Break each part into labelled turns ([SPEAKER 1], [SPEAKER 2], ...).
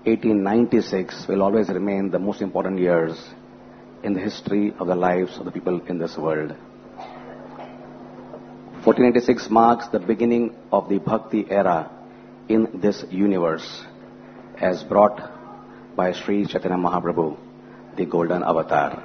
[SPEAKER 1] 1896 will always remain the most important years in the history of the lives of the people in this world. 1486 marks the beginning of the Bhakti era in this universe, as brought by Sri Chaitanya Mahaprabhu, the Golden Avatar.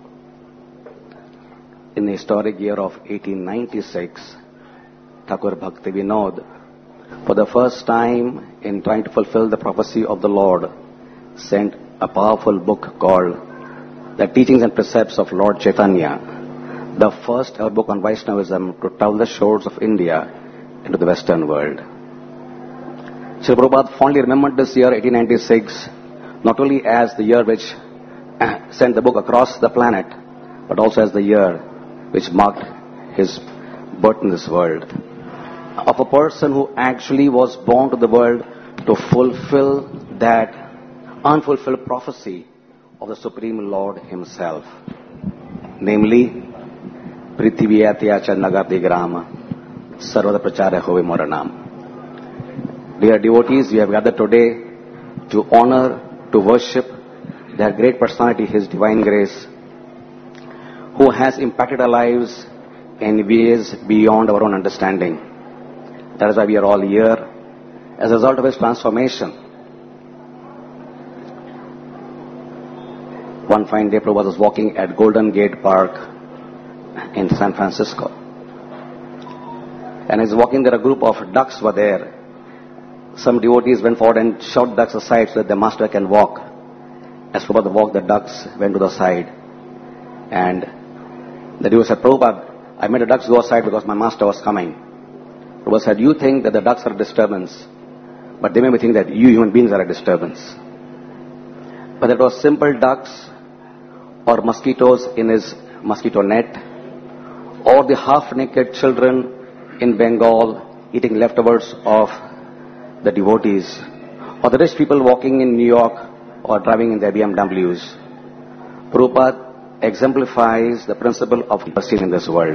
[SPEAKER 1] In the historic year of 1896, Thakur Bhakti Vinod, for the first time in trying to fulfill the prophecy of the Lord, sent a powerful book called The Teachings and Precepts of Lord Chaitanya, the first ever book on Vaishnavism to travel the shores of India into the Western world. Srila Prabhupada fondly remembered this year, 1896, not only as the year which sent the book across the planet, but also as the year which marked his birth in this world, of a person who actually was born to the world to fulfill that unfulfilled prophecy of the Supreme Lord Himself, namely, Prithiviyatyacha Nagatigrama Sarvada Prachara Hove Moranam. Dear devotees, we have gathered today to honor, to worship their great personality, His Divine Grace, who has impacted our lives in ways beyond our own understanding. That is why we are all here, as a result of His transformation. One fine day, Prabhupada was walking at Golden Gate Park in San Francisco. And as he was walking there, a group of ducks were there. Some devotees went forward and shoved ducks aside so that the master can walk. As Prabhupada walked, the ducks went to the side. And the devotee said, Prabhupada, I made the ducks go aside because my master was coming. Prabhupada said, you think that the ducks are a disturbance, but they may think that you human beings are a disturbance. Whether it was simple ducks or mosquitoes in his mosquito net, or the half-naked children in Bengal eating leftovers of the devotees, or the rich people walking in New York or driving in their BMWs, Prabhupada exemplifies the principle of mercy in this world.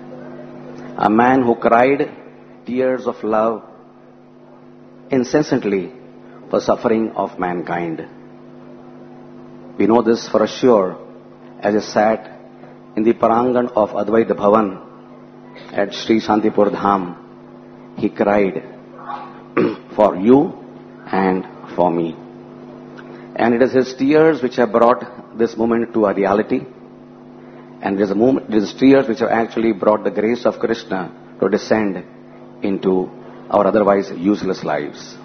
[SPEAKER 1] A man who cried tears of love incessantly for suffering of mankind. We know this for sure as he sat in the Parangan of Advaita Bhavan at Sri Shantipur Dham. He cried for you and for me. And it is his tears which have brought this moment to a reality. And it is his tears which have actually brought the grace of Krishna to descend into our otherwise useless lives.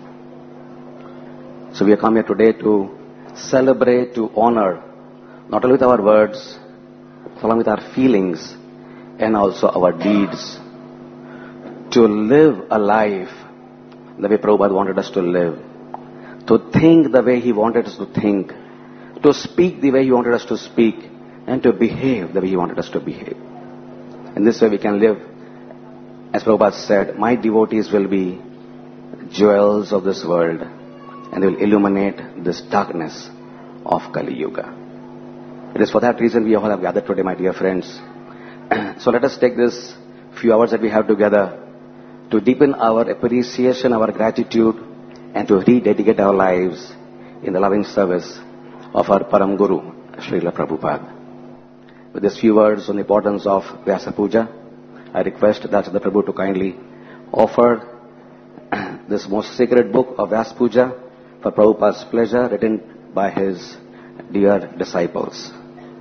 [SPEAKER 1] So we have come here today to celebrate, to honor, not only with our words, but along with our feelings and also our deeds, to live a life the way Prabhupada wanted us to live, to think the way He wanted us to think, to speak the way He wanted us to speak, and to behave the way He wanted us to behave. In this way we can live, as Prabhupada said, my devotees will be jewels of this world, and they will illuminate this darkness of Kali Yuga. It is for that reason we all have gathered today, my dear friends. So let us take this few hours that we have together to deepen our appreciation, our gratitude, and to rededicate our lives in the loving service of our Param Guru, Srila Prabhupada. With these few words on the importance of Vyasa Puja, I request Dachada Prabhu to kindly offer this most sacred book of Vyasa Puja for Prabhupada's pleasure, written by his dear disciples.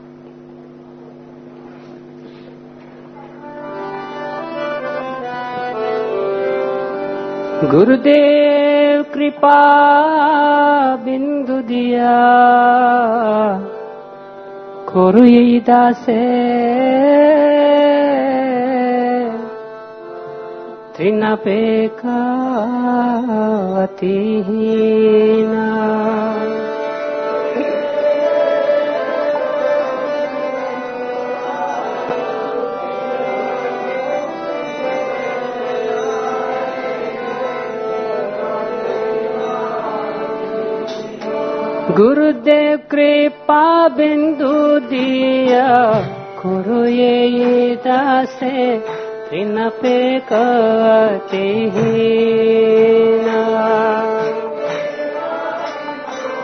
[SPEAKER 2] गुरुदेव कृपा बिंदु दिया करो यही दासे त्रिनापेकातिहीना गुरुदेव कृपा बिंदु दिया करो ये दासे त्रिनापेकातिहीना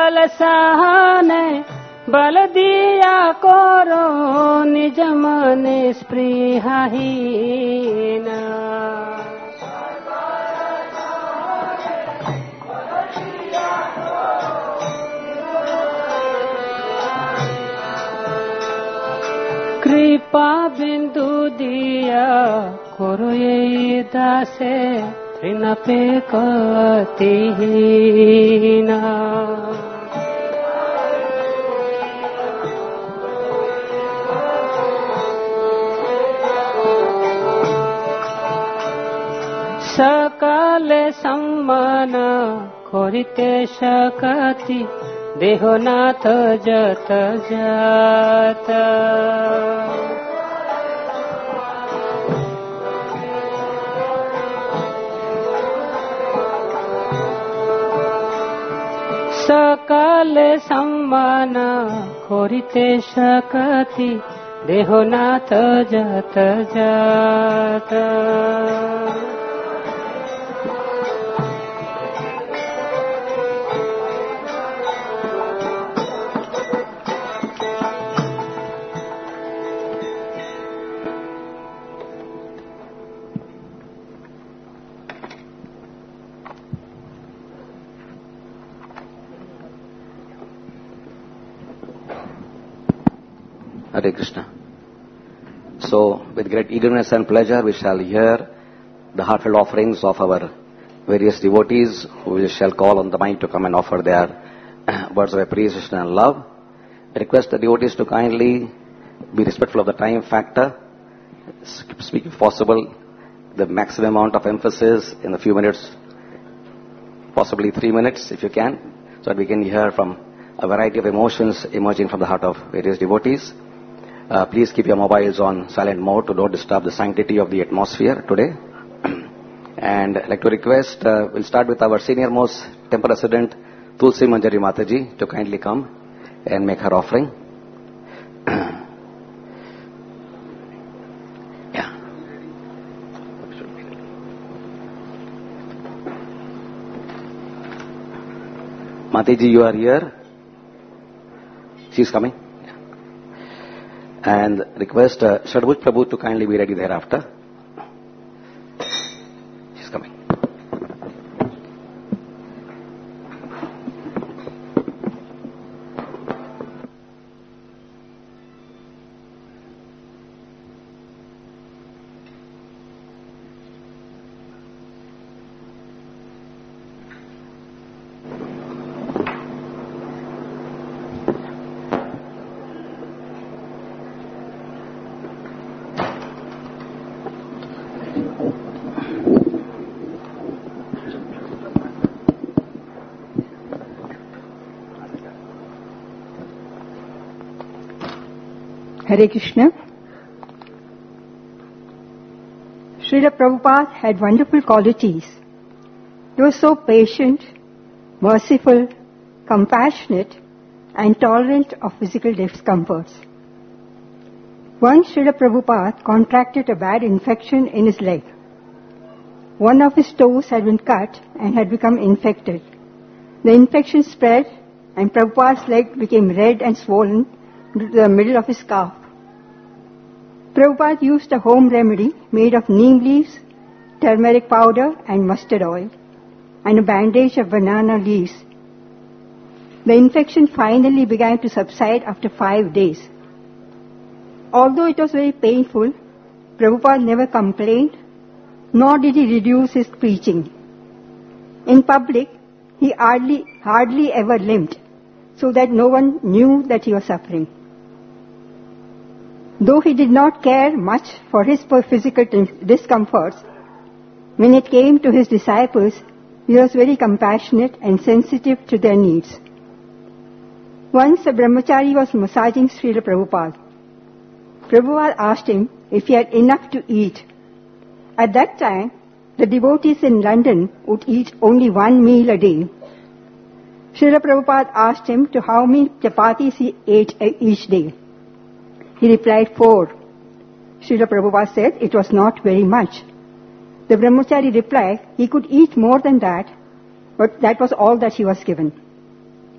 [SPEAKER 2] बल सहने बल दिया करो निज मन स्पृहहीन कृपा बिंदु दिया करो ये दासे ऋण पे कतिहीना सकल सम्मान करिते शकति देहनाथ जत जात सकल सम्मान करिते शकति देहनाथ जत जात
[SPEAKER 1] Hare Krishna. So, with great eagerness and pleasure, we shall hear the heartfelt offerings of our various devotees, who we shall call on the mind to come and offer their words of appreciation and love. I request the devotees to kindly be respectful of the time factor. Speak, if possible, the maximum amount of emphasis in a few minutes, possibly 3 minutes if you can, so that we can hear from a variety of emotions emerging from the heart of various devotees. Please keep your mobiles on silent mode to don't disturb the sanctity of the atmosphere today. And I'd like to request, we'll start with our senior most temple resident, Tulsi Manjari Mataji, to kindly come and make her offering. Yeah. Mataji, you are here. She's coming. And request Shadbhuj Prabhu to kindly be ready thereafter. She's coming.
[SPEAKER 3] Hare Krishna. Srila Prabhupada had wonderful qualities. He was so patient, merciful, compassionate, and tolerant of physical discomforts. Once Srila Prabhupada contracted a bad infection in his leg. One of his toes had been cut and had become infected. The infection spread and Prabhupada's leg became red and swollen to the middle of his calf. Prabhupada used a home remedy made of neem leaves, turmeric powder and mustard oil, and a bandage of banana leaves. The infection finally began to subside after 5 days. Although it was very painful, Prabhupada never complained, nor did he reduce his preaching. In public, he hardly ever limped, so that no one knew that he was suffering. Though he did not care much for his physical discomforts, when it came to his disciples, he was very compassionate and sensitive to their needs. Once a brahmachari was massaging Srila Prabhupada. Prabhupada asked him if he had enough to eat. At that time, the devotees in London would eat only 1 meal a day. Srila Prabhupada asked him to how many chapatis he ate each day. He replied 4. Srila Prabhupada said it was not very much. The brahmachari replied he could eat more than that, but that was all that he was given.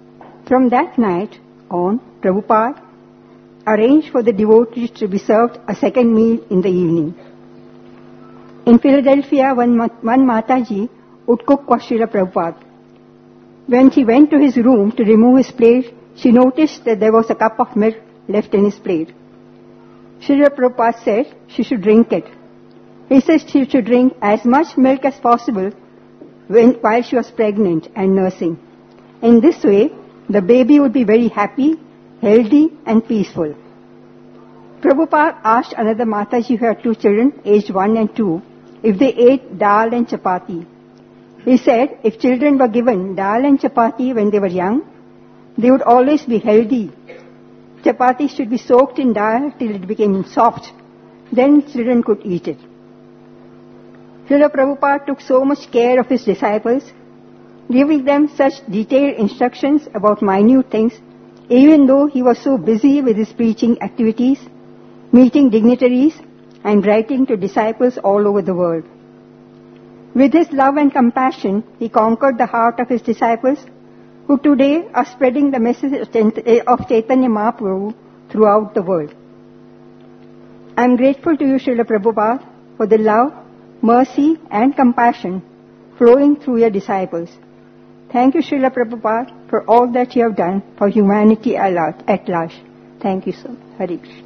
[SPEAKER 3] From that night on, Prabhupada arranged for the devotees to be served a second meal in the evening. In Philadelphia, one Mataji would cook for Srila Prabhupada. When she went to his room to remove his plate, she noticed that there was a cup of milk left in his plate. Srila Prabhupada said she should drink it. He said she should drink as much milk as possible while she was pregnant and nursing. In this way, the baby would be very happy, healthy and peaceful. Prabhupada asked another Mataji who had 2 children, aged 1 and 2, if they ate dal and chapati. He said if children were given dal and chapati when they were young, they would always be healthy. Chapati should be soaked in dal till it became soft. Then children could eat it. Srila Prabhupada took so much care of his disciples, giving them such detailed instructions about minute things, even though he was so busy with his preaching activities, meeting dignitaries, and writing to disciples all over the world. With his love and compassion, he conquered the heart of his disciples, who today are spreading the message of Chaitanya Mahaprabhu throughout the world. I am grateful to you, Srila Prabhupada, for the love, mercy and compassion flowing through your disciples. Thank you, Srila Prabhupada, for all that you have done for humanity at large. Thank you so much. Hare Krishna.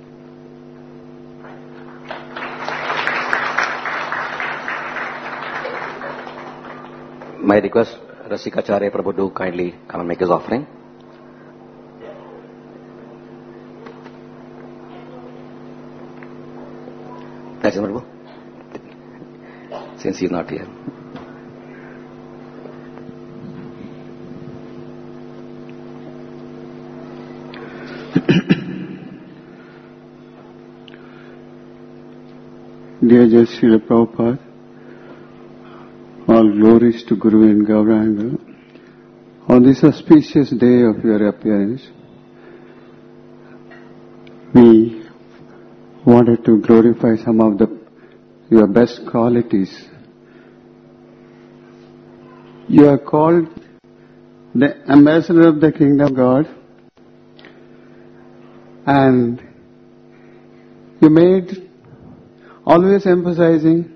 [SPEAKER 1] My request, Rasikacharya Prabhu, do kindly come and make his offering. That's it, Prabhu. Since he is not here.
[SPEAKER 4] Dear Jai Srila Prabhupada, all glories to Guru and Gauranga. On this auspicious day of your appearance, we wanted to glorify some of your best qualities. You are called the ambassador of the kingdom of God, and you made always emphasizing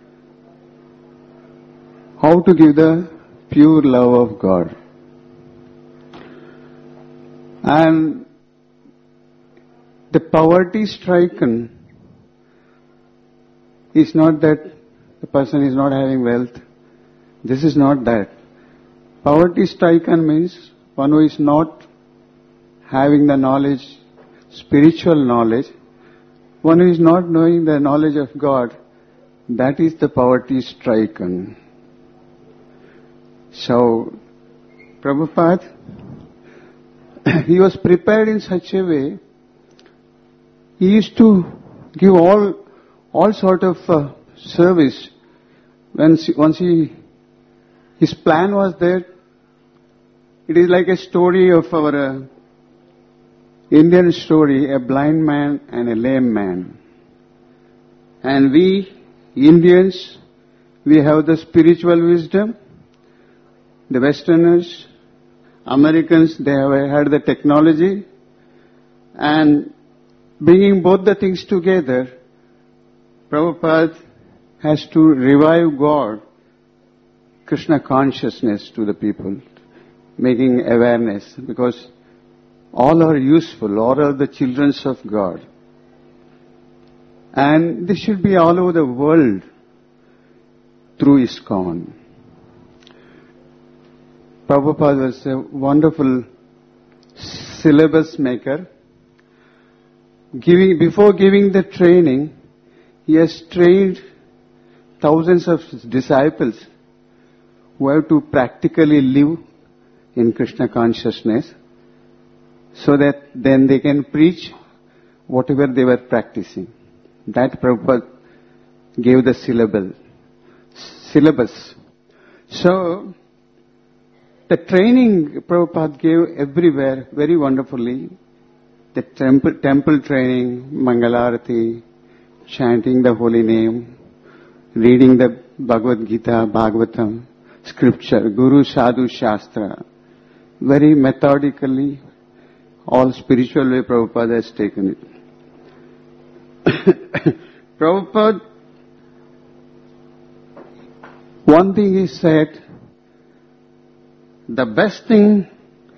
[SPEAKER 4] how to give the pure love of God. And the poverty stricken is not that the person is not having wealth. This is not that. Poverty stricken means one who is not having the knowledge, spiritual knowledge, one who is not knowing the knowledge of God. That is the poverty stricken. So, Prabhupada, he was prepared in such a way, he used to give all sort of service. Once his plan was there, it is like a story of our Indian story, a blind man and a lame man. And we, Indians, we have the spiritual wisdom. The Westerners, Americans, they have had the technology, and bringing both the things together, Prabhupada has to revive God, Krishna consciousness to the people, making awareness, because all are useful, all are the children of God. And this should be all over the world through ISKCON. Prabhupada was a wonderful syllabus maker. Before giving the training, he has trained thousands of disciples who have to practically live in Krishna consciousness, so that then they can preach whatever they were practicing. That Prabhupada gave the syllabus. So, the training Prabhupada gave everywhere very wonderfully. The temple training, Mangalarati, chanting the holy name, reading the Bhagavad Gita, Bhagavatam, scripture, Guru Sadhu Shastra, very methodically, all spiritual way Prabhupada has taken it. Prabhupada, one thing he said, the best thing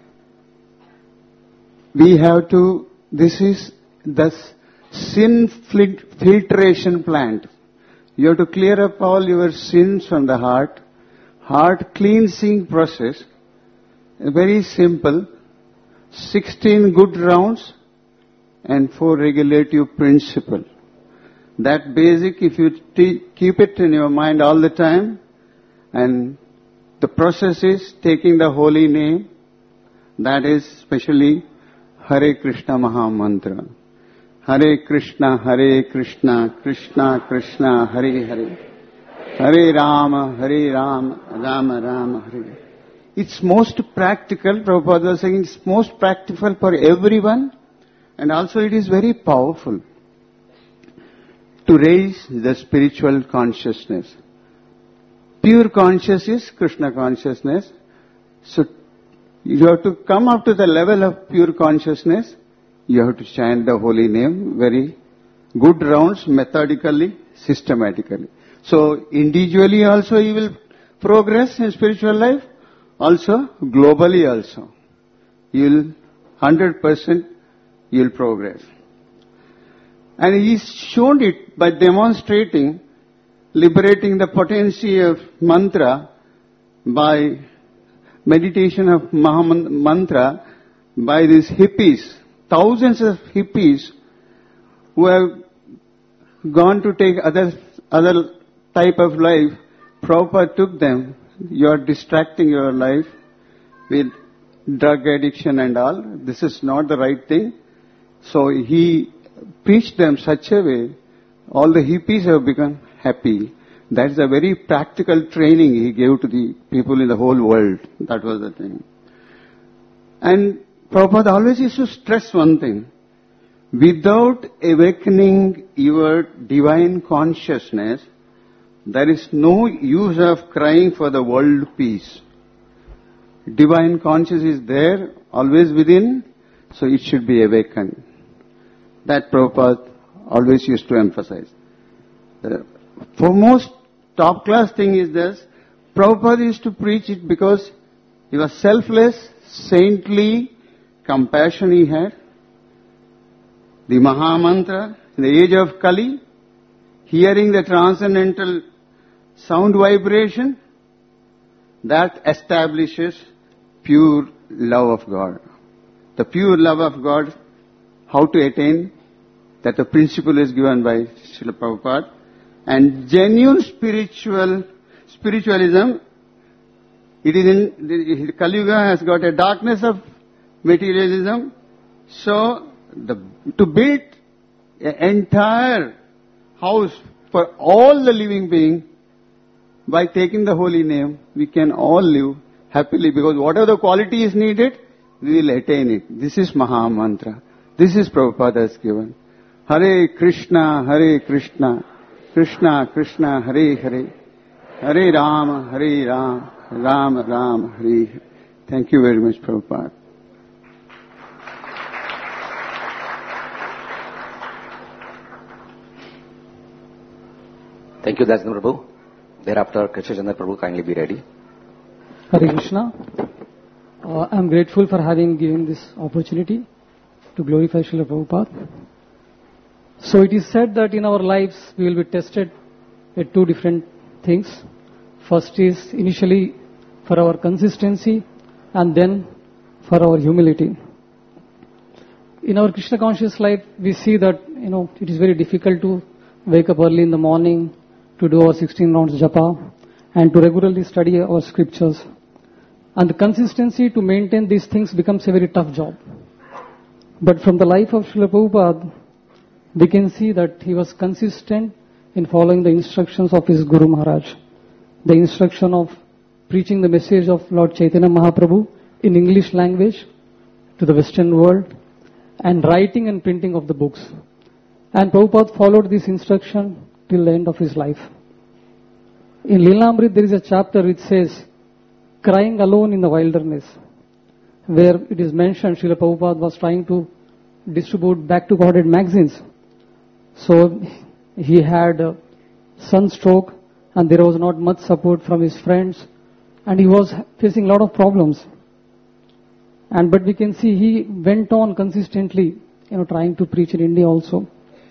[SPEAKER 4] we have to, this is the sin filtration plant. You have to clear up all your sins from the heart. Heart cleansing process, very simple. 16 good rounds and 4 regulative principles. That basic, if you keep it in your mind all the time, and the process is taking the holy name, that is especially Hare Krishna Maha Mantra. Hare Krishna, Krishna Krishna, Hare Hare. Hare Rama, Rama Rama, Hare. It's most practical, Prabhupada was saying, it's most practical for everyone, and also it is very powerful to raise the spiritual consciousness. Pure consciousness is Krishna consciousness. So you have to come up to the level of pure consciousness. You have to chant the holy name very good rounds, methodically, systematically. So individually also you will progress in spiritual life, also globally also. You will 100% you will progress. And he's shown it by demonstrating, liberating the potency of mantra by meditation of Mantra by these hippies, thousands of hippies who have gone to take other type of life. Prabhupada took them. You are distracting your life with drug addiction and all. This is not the right thing. So he preached them such a way, all the hippies have become happy. That's a very practical training he gave to the people in the whole world. That was the thing. And Prabhupada always used to stress one thing. Without awakening your divine consciousness, there is no use of crying for the world peace. Divine consciousness is there, always within, so it should be awakened. That Prabhupada always used to emphasize. The foremost top class thing is this. Prabhupada used to preach it because he was selfless, saintly, compassion he had. The Maha Mantra, in the age of Kali, hearing the transcendental sound vibration, that establishes pure love of God. The pure love of God, how to attain, that the principle is given by Srila Prabhupada. And genuine spiritualism, it is in, Kali Yuga has got a darkness of materialism. So, to build an entire house for all the living beings, by taking the holy name, we can all live happily, because whatever the quality is needed, we will attain it. This is Maha Mantra. This is Prabhupada has given. Hare Krishna, Krishna Krishna, Hare Hare. Hare Rama, Rama Rama, Hare Hare. Thank you very much, Prabhupada.
[SPEAKER 1] Thank you, Dasgam Prabhu. Thereafter, Krishna Chandra Prabhu, kindly be ready.
[SPEAKER 2] Hare Krishna. I am grateful for having given this opportunity to glorify Srila Prabhupada. So it is said that in our lives we will be tested at 2 different things. First is initially for our consistency and then for our humility. In our Krishna conscious life we see that it is very difficult to wake up early in the morning, to do our 16 rounds japa and to regularly study our scriptures. And the consistency to maintain these things becomes a very tough job. But from the life of Srila Prabhupada, we can see that he was consistent in following the instructions of his Guru Maharaj. The instruction of preaching the message of Lord Chaitanya Mahaprabhu in English language to the Western world and writing and printing of the books. And Prabhupada followed this instruction till the end of his life. In Lilamrit there is a chapter which says, crying alone in the wilderness. where it is mentioned Srila Prabhupada was trying to distribute Back to Godhead magazines. So he had sunstroke and there was not much support from his friends and he was facing a lot of problems. But we can see he went on consistently, trying to preach in India also.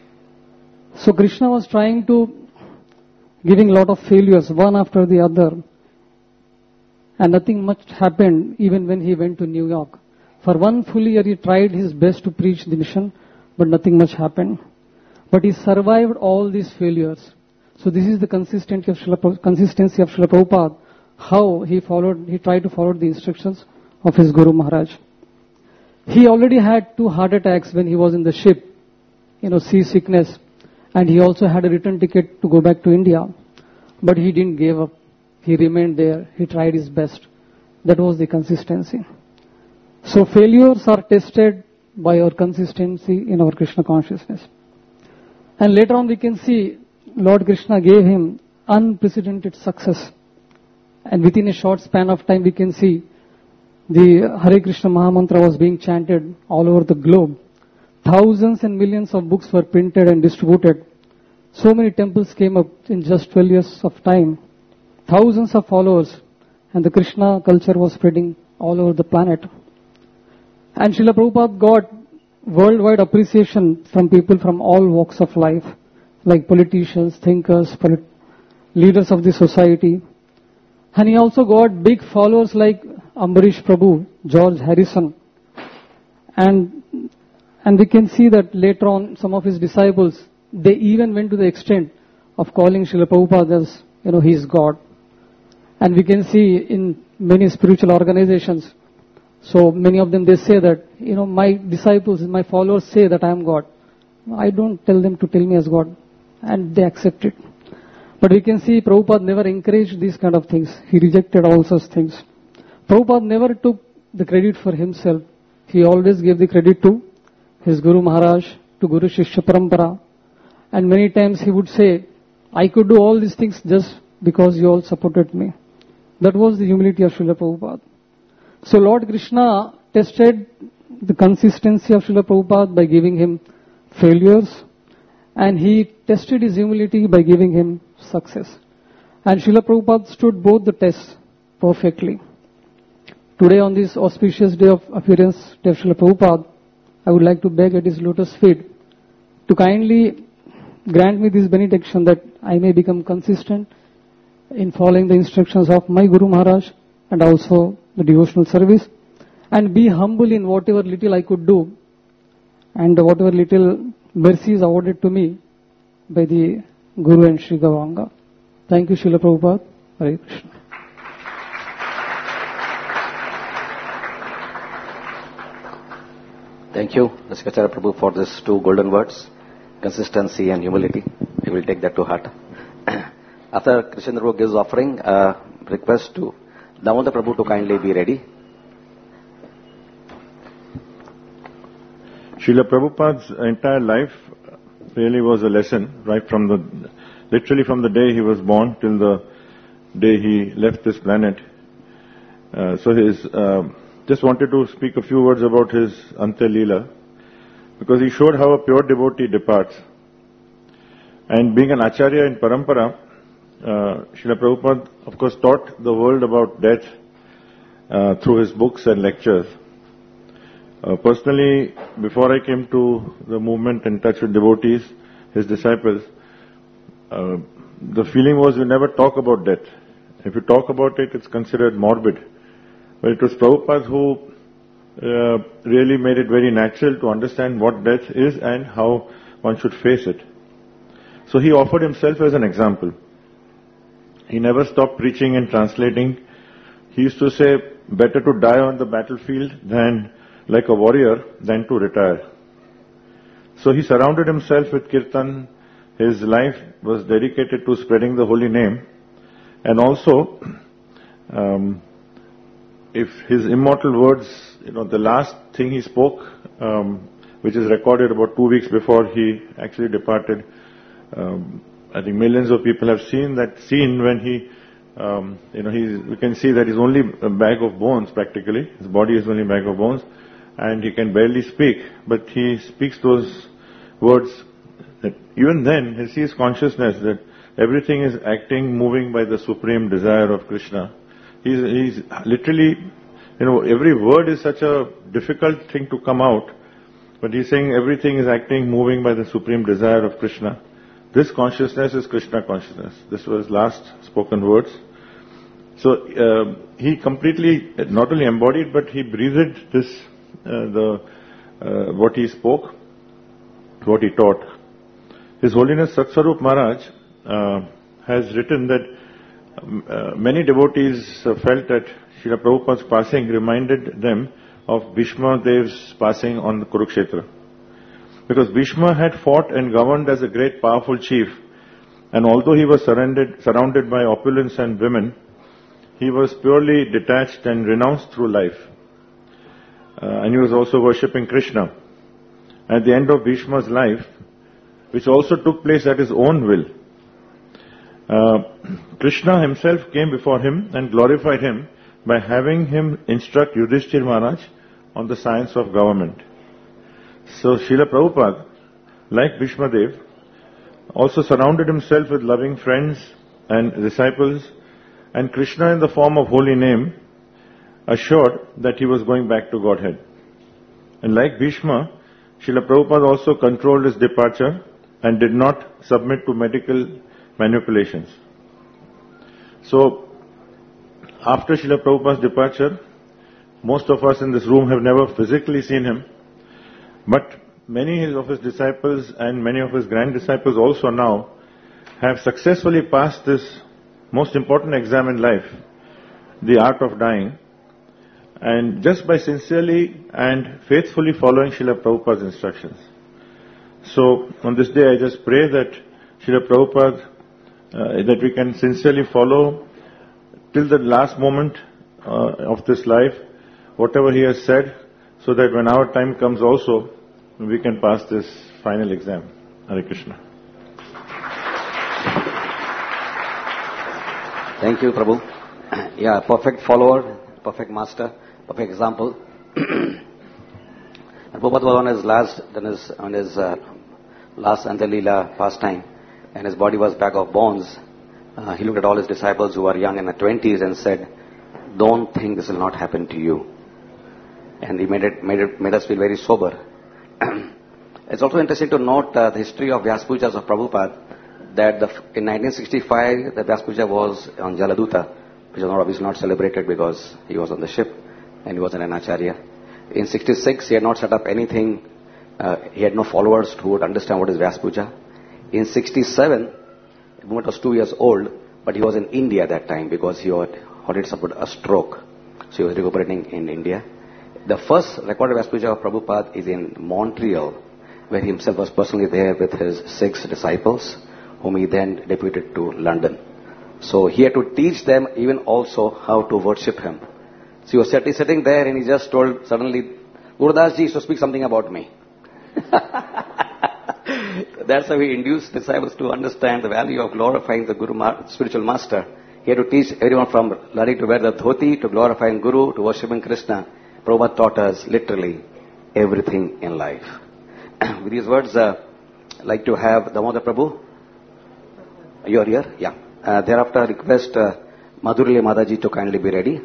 [SPEAKER 2] So Krishna was trying to giving a lot of failures, one after the other. And nothing much happened even when he went to New York. For 1 full year he tried his best to preach the mission, but nothing much happened. But he survived all these failures. So this is the consistency of Srila Prabhupada, how he tried to follow the instructions of his Guru Maharaj. He already had 2 heart attacks when he was in the ship, seasickness, and he also had a return ticket to go back to India. But he didn't give up. He remained there. He tried his best. That was the consistency. So failures are tested by our consistency in our Krishna consciousness. And later on we can see Lord Krishna gave him unprecedented success. And within a short span of time we can see the Hare Krishna Mahamantra was being chanted all over the globe. Thousands and millions of books were printed and distributed. So many temples came up in just 12 years of time. Thousands of followers, and the Krishna culture was spreading all over the planet. And Srila Prabhupada got worldwide appreciation from people from all walks of life, like politicians, thinkers, leaders of the society. And he also got big followers like Ambarish Prabhu, George Harrison. And we can see that later on some of his disciples, they even went to the extent of calling Srila Prabhupada as, he is God. And we can see in many spiritual organizations, so many of them they say that, my disciples, my followers say that I am God. I don't tell them to tell me as God. And they accept it. But we can see Prabhupada never encouraged these kind of things. He rejected all such things. Prabhupada never took the credit for himself. He always gave the credit to his Guru Maharaj, to Guru Shishya Parampara. And many times he would say, I could do all these things just because you all supported me. That was the humility of Srila Prabhupada. So Lord Krishna tested the consistency of Srila Prabhupada by giving him failures, and he tested his humility by giving him success. And Srila Prabhupada stood both the tests perfectly. Today on this auspicious day of appearance of Srila Prabhupada, I would like to beg at his lotus feet to kindly grant me this benediction that I may become consistent in following the instructions of my Guru Maharaj and also the devotional service, and be humble in whatever little I could do and whatever little mercy is awarded to me by the Guru and Sri Gauranga. Thank you, Srila Prabhupada. Hare Krishna.
[SPEAKER 1] Thank you, Rasikacharya Prabhu, for these 2 golden words, consistency and humility. We will take that to heart. After Krishnendra Prabhu gives offering, request to Damodar Prabhu to kindly be ready.
[SPEAKER 5] Srila Prabhupada's entire life really was a lesson, right from literally from the day he was born till the day he left this planet. Just wanted to speak a few words about his Antya Leela, because he showed how a pure devotee departs. And being an Acharya in Parampara, Srila Prabhupada, of course, taught the world about death through his books and lectures. Personally, before I came to the movement in touch with devotees, his disciples, the feeling was you never talk about death. If you talk about it, it's considered morbid. But it was Prabhupada who really made it very natural to understand what death is and how one should face it. So he offered himself as an example. He never stopped preaching and translating. He used to say, better to die on the battlefield than like a warrior than to retire. So he surrounded himself with kirtan. His life was dedicated to spreading the holy name. And also, if his immortal words, the last thing he spoke, which is recorded about 2 weeks before he actually departed, I think millions of people have seen that scene when he we can see that he's only a bag of bones practically. His body is only a bag of bones, and he can barely speak. But he speaks those words that even then he sees consciousness that everything is acting, moving by the supreme desire of Krishna. He's literally, every word is such a difficult thing to come out, but he's saying everything is acting, moving by the supreme desire of Krishna. This consciousness is Krishna consciousness. This was last spoken words. So he completely not only embodied, but he breathed this, what he spoke, what he taught. His Holiness Satswarup Maharaj has written that many devotees felt that Srila Prabhupada's passing reminded them of Bhishma Dev's passing on the Kurukshetra. Because Bhishma had fought and governed as a great powerful chief, and although he was surrounded by opulence and women, he was purely detached and renounced through life. And he was also worshipping Krishna. At the end of Bhishma's life, which also took place at his own will, Krishna himself came before him and glorified him by having him instruct Yudhishthir Maharaj on the science of government. So Srila Prabhupada, like Bhishma Dev, also surrounded himself with loving friends and disciples, and Krishna in the form of holy name assured that he was going back to Godhead. And like Bhishma, Srila Prabhupada also controlled his departure and did not submit to medical manipulations. So, after Srila Prabhupada's departure, most of us in this room have never physically seen him, but many of his disciples and many of his grand disciples also now have successfully passed this most important exam in life, the art of dying, and just by sincerely and faithfully following Srila Prabhupada's instructions. So, on this day I just pray that Srila Prabhupada, that we can sincerely follow till the last moment of this life, whatever he has said, so that when our time comes also, we can pass this final exam. Hare Krishna.
[SPEAKER 1] Thank you, Prabhu. Yeah, perfect follower, perfect master, perfect example. And Prabhupada was on his last Anjalila pastime, and his body was bag of bones. He looked at all his disciples who were young in their 20s and said, "Don't think this will not happen to you." And he made us feel very sober. It's also interesting to note the history of Vyas Pujas of Prabhupada, that in 1965 the Vyas Puja was on Jaladuta, which was obviously not celebrated because he was on the ship and he was an Acharya. In 66 he had not set up anything, he had no followers who would understand what is Vyas Puja. In 67, the movement was 2 years old, but he was in India at that time because he had suffered a stroke. So he was recuperating in India. The first recorded Vyas Puja of Prabhupada is in Montreal, where he himself was personally there with his 6 disciples, whom he then deputed to London. So he had to teach them even also how to worship him. So he was sitting there and he just told suddenly, "Gurudas ji, so speak something about me." That's how he induced disciples to understand the value of glorifying the spiritual master. He had to teach everyone from learning to wear the dhoti, to glorifying Guru, to worshipping Krishna. Prabhupada taught us literally everything in life. With these words, I'd like to have Damodar Prabhu. You are here? Yeah. Thereafter, I request Madhurali Mataji to kindly be ready.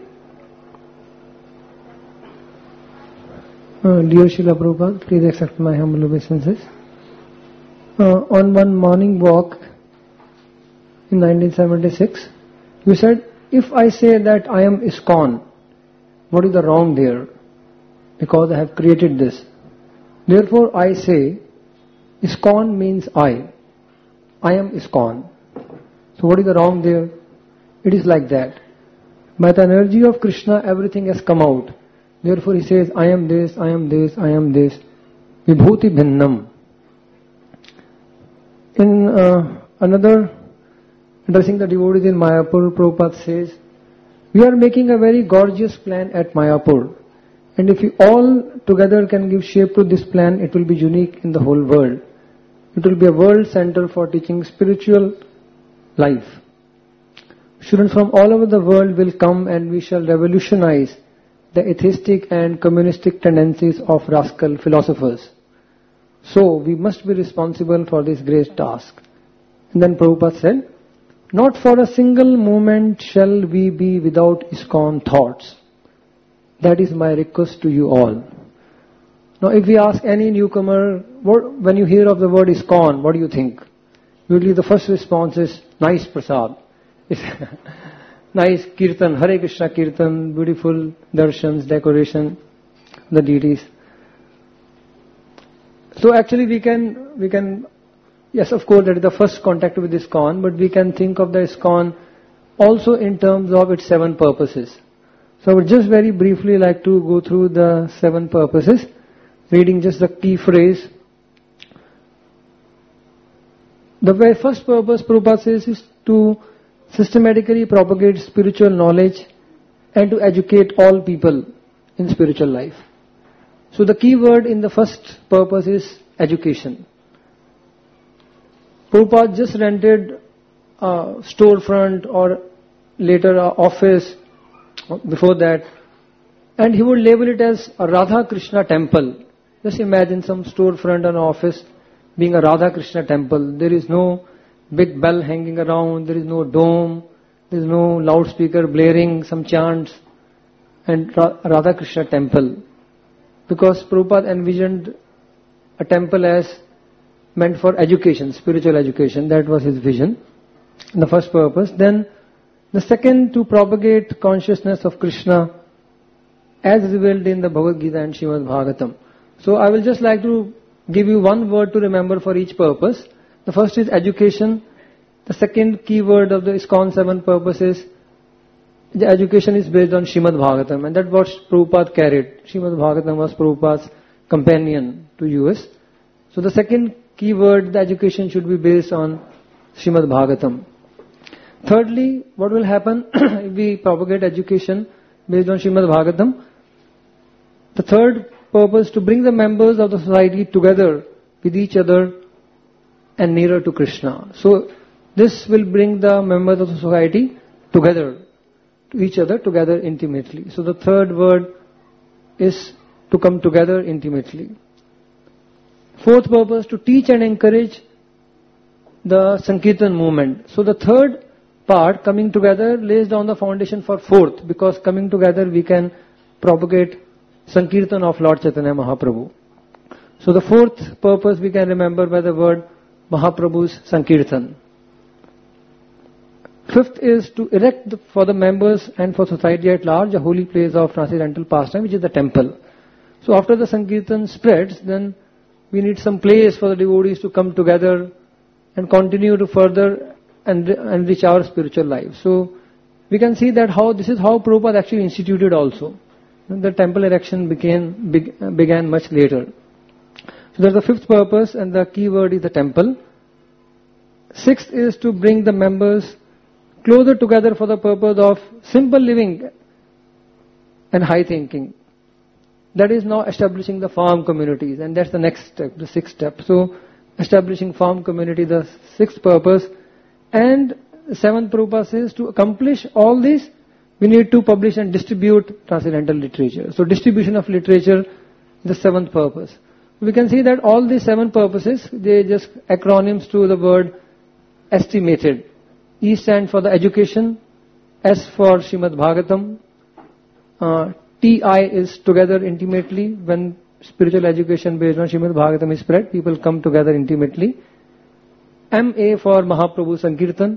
[SPEAKER 6] Dear Srila Prabhupada, please accept my humble obeisances. On one morning walk in 1976, you said, "If I say that I am ISKCON, what is the wrong there? Because I have created this. Therefore I say, ISKCON means I. I am ISKCON. So what is the wrong there? It is like that. By the energy of Krishna, everything has come out. Therefore he says, I am this, I am this, I am this. Vibhuti bhinnam." In another, addressing the devotees in Mayapur, Prabhupada says, "We are making a very gorgeous plan at Mayapur. And if we all together can give shape to this plan, it will be unique in the whole world. It will be a world center for teaching spiritual life." students from all over the world will come and we shall revolutionize the atheistic and communistic tendencies of rascal philosophers. So we must be responsible for this great task. And then Prabhupada said, not for a single moment shall we be without ISKCON thoughts. That is my request to you all. Now if we ask any newcomer, when you hear of the word ISKCON, what do you think? Usually the first response is, nice prasad. Nice kirtan, Hare Krishna kirtan, beautiful darshans, decoration, the deities. So actually we can, yes, of course, that is the first contact with ISKCON, but we can think of the ISKCON also in terms of its 7 purposes. So I would just very briefly like to go through the 7 purposes, reading just the key phrase. The very first purpose, Prabhupada says, is to systematically propagate spiritual knowledge and to educate all people in spiritual life. So the key word in the first purpose is education. Prabhupada just rented a storefront or later an office before that, and he would label it as a Radha Krishna temple. Just imagine some storefront and office being a Radha Krishna temple. There is no big bell hanging around, there is no dome, there is no loudspeaker blaring some chants, and Radha Krishna temple. Because Prabhupada envisioned a temple as meant for education, spiritual education. That was his vision, the first purpose. Then the second, to propagate consciousness of Krishna as revealed in the Bhagavad Gita and Srimad Bhagavatam. So I will just like to give you one word to remember for each purpose. The first is education. The second key word of the ISKCON 7 purposes, the education is based on Srimad Bhagavatam, and that's what Prabhupada carried. Srimad Bhagavatam was Prabhupada's companion to US. So the second key word, the education should be based on Srimad Bhagavatam. Thirdly, what will happen if we propagate education based on Srimad Bhagavatam? The third purpose, to bring the members of the society together with each other and nearer to Krishna. So this will bring the members of the society together, to each other, together intimately. So the third word is to come together intimately. Fourth purpose, to teach and encourage the Sankirtan movement. So the third part, coming together, lays down the foundation for fourth, because coming together we can propagate Sankirtan of Lord Chaitanya Mahaprabhu. So the fourth purpose we can remember by the word Mahaprabhu's Sankirtan. Fifth is to erect for the members and for society at large a holy place of transcendental pastime, which is the temple. So after the Sankirtan spreads, then we need some place for the devotees to come together and continue to further enrich our spiritual life. So we can see that this is how Prabhupada actually instituted also. The temple erection began much later. So that's the fifth purpose, and the key word is the temple. Sixth is to bring the members closer together for the purpose of simple living and high thinking. That is now establishing the farm communities, and that's the next step, the sixth step. So establishing farm community, the sixth purpose. And the seventh purpose is to accomplish all this, we need to publish and distribute transcendental literature. So distribution of literature is the seventh purpose. We can see that all these 7 purposes, they just acronyms to the word estimated. E stands for the education, S for Srimad Bhagavatam, TI is together intimately. When spiritual education based on Srimad Bhagavatam is spread, people come together intimately. MA for Mahaprabhu Sankirtan.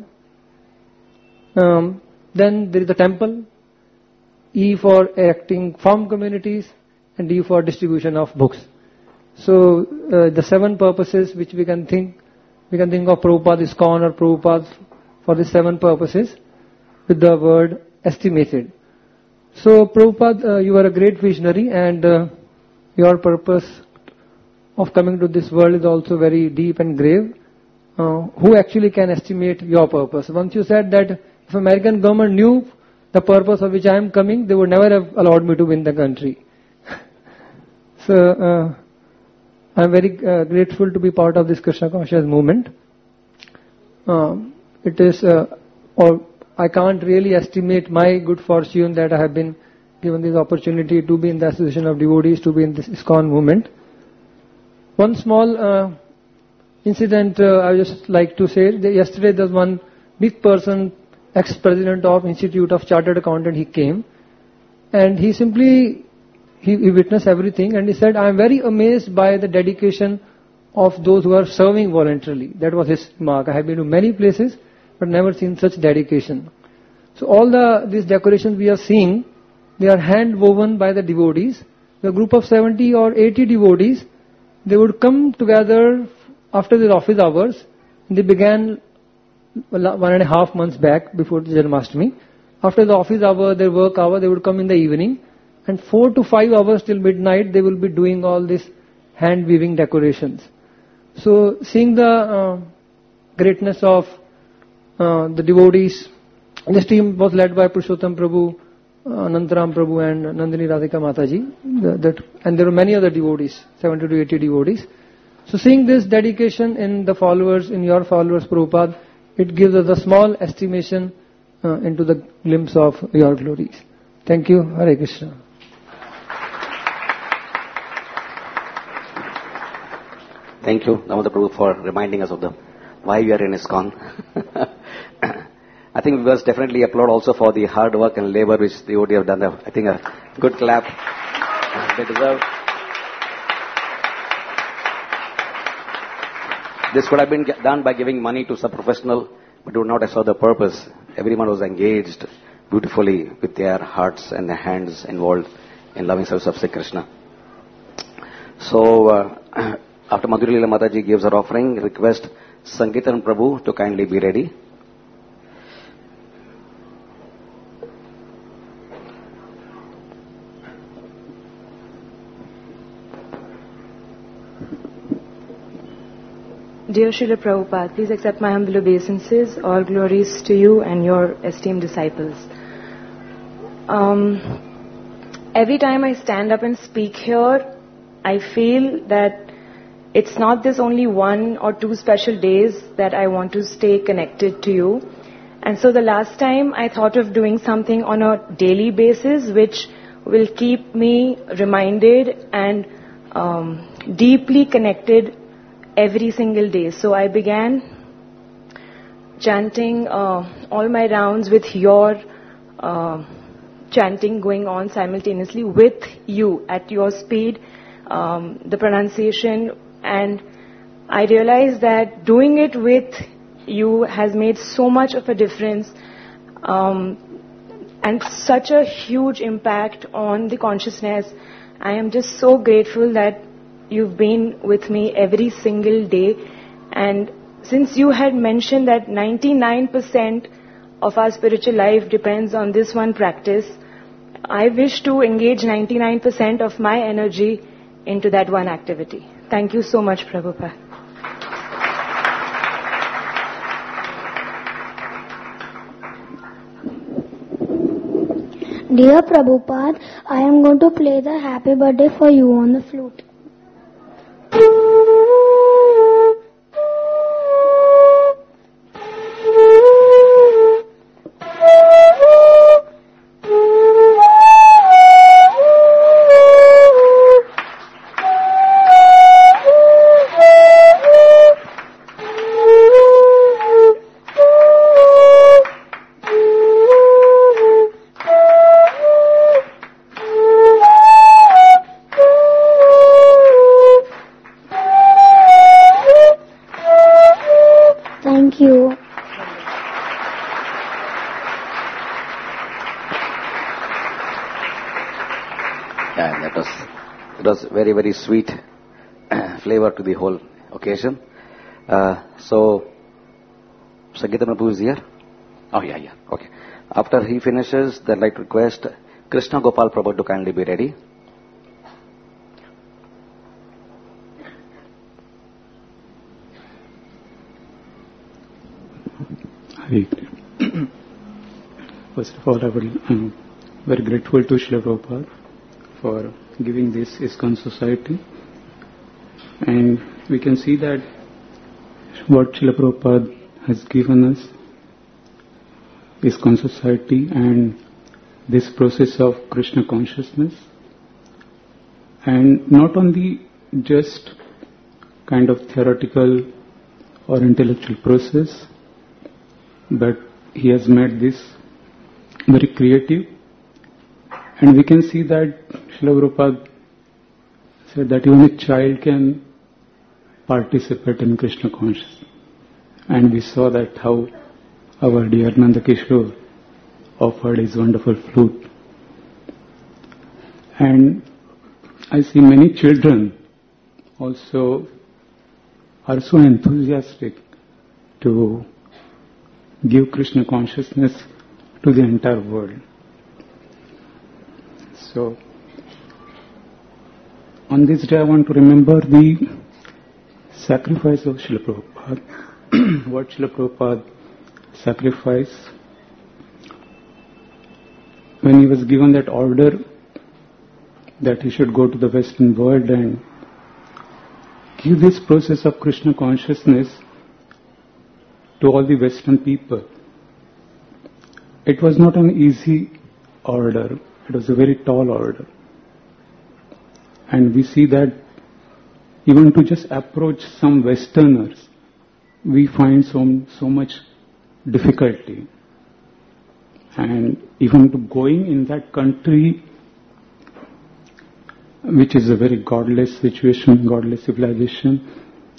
[SPEAKER 6] Then there is the temple. E for erecting farm communities, and D for distribution of books. So the 7 purposes which we can think of Prabhupada ISKCON or Prabhupada for the 7 purposes with the word estimated. So Prabhupada, you are a great visionary, and your purpose of coming to this world is also very deep and grave. Who actually can estimate your purpose? Once you said that if American government knew the purpose of which I am coming, they would never have allowed me to win the country. So I am very grateful to be part of this Krishna conscious movement. It is, or I can't really estimate my good fortune that I have been given this opportunity to be in the Association of Devotees, to be in this ISKCON movement. One small incident I would just like to say. Yesterday there was one big person, ex-president of Institute of Chartered Accountant, he came and he simply witnessed everything and he said, I am very amazed by the dedication of those who are serving voluntarily. That was his remark. I have been to many places but never seen such dedication. So all these decorations we are seeing, they are hand woven by the devotees. A group of 70 or 80 devotees, they would come together after their office hours. They began 1.5 months back before the Janmashtami. After the office hour, their work hour, they would come in the evening and 4 to 5 hours till midnight they will be doing all this hand weaving decorations. So seeing the greatness of the devotees, this team was led by Purushottam Prabhu, Anantaram Prabhu and Nandini Radhika Mataji, and there were many other devotees, 70 to 80 devotees. So seeing this dedication in the followers, in your followers, Prabhupada, it gives us a small estimation into the glimpse of your glories. Thank you. Hare Krishna.
[SPEAKER 1] Thank you, Damodar Prabhu, for reminding us of why we are in ISKCON. I think we must definitely applaud also for the hard work and labor which the devotee have done. I think a good clap they deserve. This could have been done by giving money to some professional, but it would not have served the purpose. Everyone was engaged beautifully with their hearts and their hands involved in loving service of Sri Krishna. So, after Madhuri Leela Mataji gives her offering, request Sangeetan Prabhu to kindly be ready.
[SPEAKER 7] Dear Srila Prabhupada, please accept my humble obeisances. All glories to you and your esteemed disciples. Every time I stand up and speak here, I feel that it's not this only 1 or 2 special days that I want to stay connected to you. And so the last time I thought of doing something on a daily basis which will keep me reminded and deeply connected every single day. So I began chanting all my rounds with your chanting going on simultaneously with you at your speed, the pronunciation, and I realized that doing it with you has made so much of a difference and such a huge impact on the consciousness. I am just so grateful that you've been with me every single day. And since you had mentioned that 99% of our spiritual life depends on this one practice, I wish to engage 99% of my energy into that one activity. Thank you so much, Prabhupada.
[SPEAKER 8] Dear Prabhupada, I am going to play the happy birthday for you on the flute.
[SPEAKER 1] Very, very sweet flavor to the whole occasion. So, Sangeetan Prabhu is here? Oh, yeah. Okay. After he finishes, I'd like to request Krishna Gopal Prabhu to kindly be ready.
[SPEAKER 9] First of all, I'm very grateful to Srila Prabhupada for giving this ISKCON society, and we can see that what Srila Prabhupada has given us ISKCON society and this process of Krishna consciousness. And not only just kind of theoretical or intellectual process, but he has made this very creative. And we can see that Srila Prabhupada said that even a child can participate in Krishna consciousness. And we saw that how our dear Nanda Kishore offered his wonderful flute. And I see many children also are so enthusiastic to give Krishna consciousness to the entire world. So, on this day I want to remember the sacrifice of Srila Prabhupada. What Srila Prabhupada sacrificed when he was given that order that he should go to the Western world and give this process of Krishna consciousness to all the Western people. It was not an easy order. It was a very tall order. And we see that even to just approach some Westerners, we find so much difficulty. And even to going in that country, which is a very godless situation, godless civilization,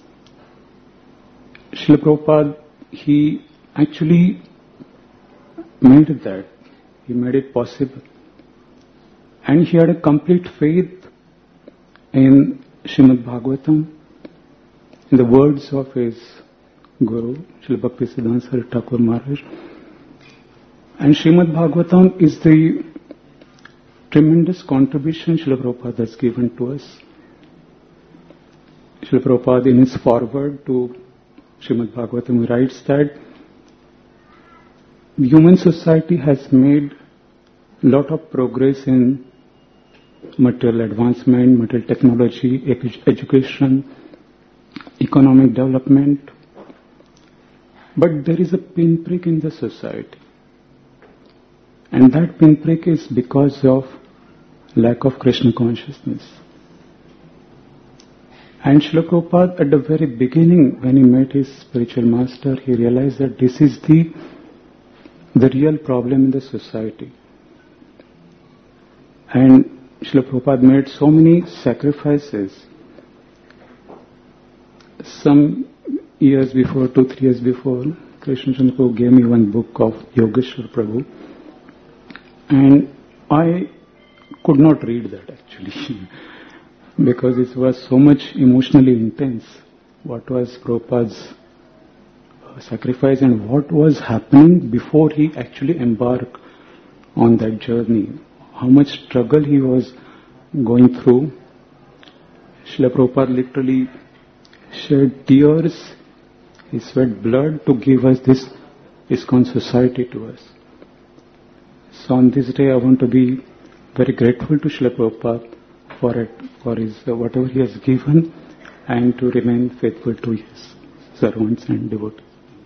[SPEAKER 9] Srila Prabhupada, he actually made that. He made it possible. And he had a complete faith in Srimad Bhagavatam, in the words of his Guru, Srila Bhaktisiddhanta Saraswati Thakur Maharaj. And Srimad Bhagavatam is the tremendous contribution Srila Prabhupada has given to us. Srila Prabhupada in his foreword to Srimad Bhagavatam writes that human society has made a lot of progress in material advancement, material technology, education, economic development. But there is a pinprick in the society. And that pinprick is because of lack of Krishna consciousness. And Srila Prabhupada at the very beginning, when he met his spiritual master, he realized that this is the real problem in the society. And Srila Prabhupada made so many sacrifices. Some years before, 2-3 years before, Krishna Chandra Prabhu gave me one book of Yogeshwar Prabhu. And I could not read that actually because it was so much emotionally intense. What was Prabhupada's sacrifice and what was happening before he actually embarked on that journey. How much struggle he was going through. Srila Prabhupada literally shed tears, he sweat blood to give us this ISKCON society to us. So on this day I want to be very grateful to Srila Prabhupada for his whatever he has given and to remain faithful to his servants and devotees.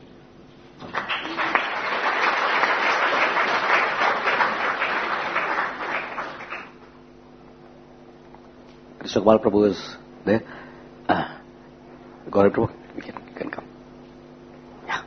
[SPEAKER 1] Krishna Gopal Prabhu is there. Gaurav Prabhu, you can come. Yeah.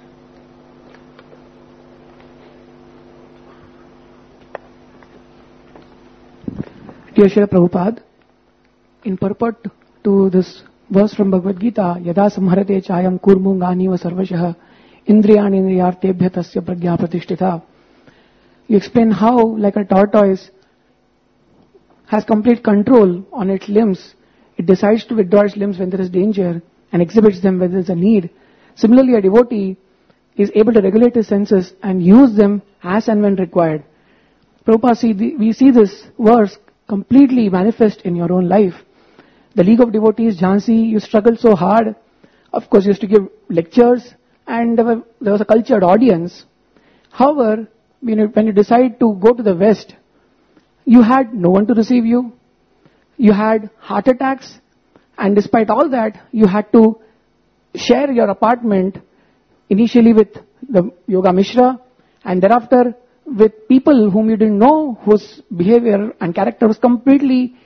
[SPEAKER 10] Dear Srila Prabhupada, in purport to this verse from Bhagavad Gita, Yada samharate chayam kurmungani va sarvashah indriyani indriyartebhya tasya pragya pratishtita. You explain how, like a tortoise, has complete control on its limbs. It decides to withdraw its limbs when there is danger and exhibits them when there is a need. Similarly, a devotee is able to regulate his senses and use them as and when required. Prabhupada, we see this verse completely manifest in your own life. The League of Devotees, Jhansi, you struggled so hard. Of course, you used to give lectures and there was a cultured audience. However, when you decide to go to the West, you had no one to receive you. You had heart attacks. And despite all that, you had to share your apartment initially with the Yoga Mishra and thereafter with people whom you didn't know, whose behavior and character was completely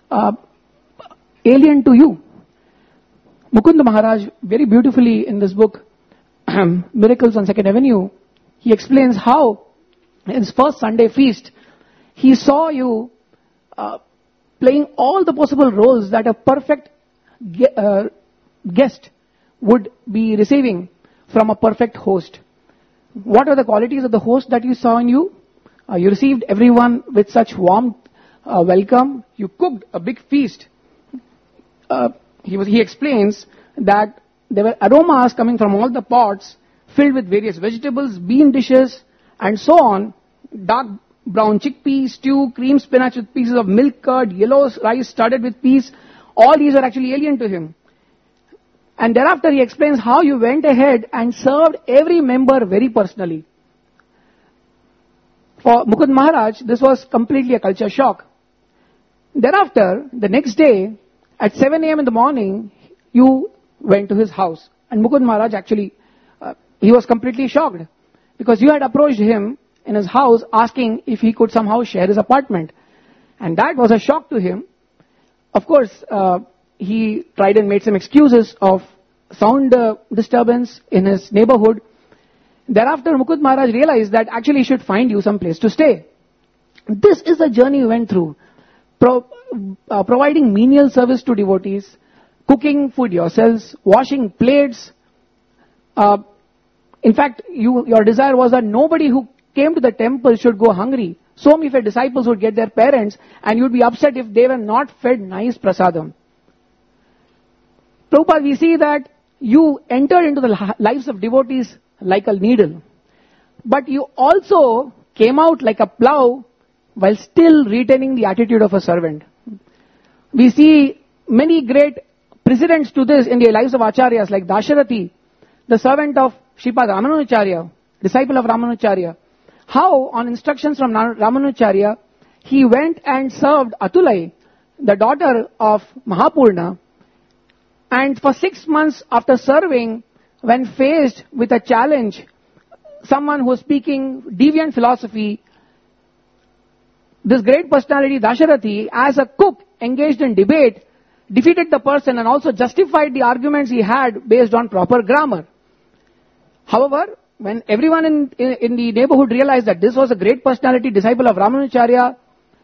[SPEAKER 10] alien to you. Mukunda Maharaj, very beautifully in this book, Miracles on Second Avenue, he explains how in his first Sunday feast, he saw you playing all the possible roles that a perfect guest would be receiving from a perfect host. What are the qualities of the host that you saw in you? You received everyone with such warmth, welcome. You cooked a big feast. He explains that there were aromas coming from all the pots filled with various vegetables, bean dishes, and so on. Dark brown chickpea, stew, cream spinach with pieces of milk curd, yellow rice studded with peas. All these are actually alien to him. And thereafter he explains how you went ahead and served every member very personally. For Mukund Maharaj, this was completely a culture shock. Thereafter, the next day, at 7 a.m. in the morning, you went to his house. And Mukund Maharaj actually, he was completely shocked. Because you had approached him in his house asking if he could somehow share his apartment. And that was a shock to him. Of course, he tried and made some excuses of sound disturbance in his neighborhood. Thereafter, Mukund Maharaj realized that actually he should find you some place to stay. This is the journey you went through. Providing menial service to devotees, cooking food yourselves, washing plates. In fact, your desire was that nobody who came to the temple should go hungry. So many of your disciples would get their parents and you'd be upset if they were not fed nice prasadam. Prabhupada, we see that you entered into the lives of devotees like a needle. But you also came out like a plow while still retaining the attitude of a servant. We see many great precedents to this in the lives of acharyas like Dasharati, the servant of Shripad Ramanujarya, disciple of Ramanujarya. How, on instructions from Ramanujarya, he went and served Atulai, the daughter of Mahapurna, and for 6 months after serving, when faced with a challenge, someone who was speaking deviant philosophy, this great personality, Dasharati, as a cook engaged in debate, defeated the person and also justified the arguments he had based on proper grammar. However, when everyone in the neighborhood realized that this was a great personality, disciple of Ramanujarya,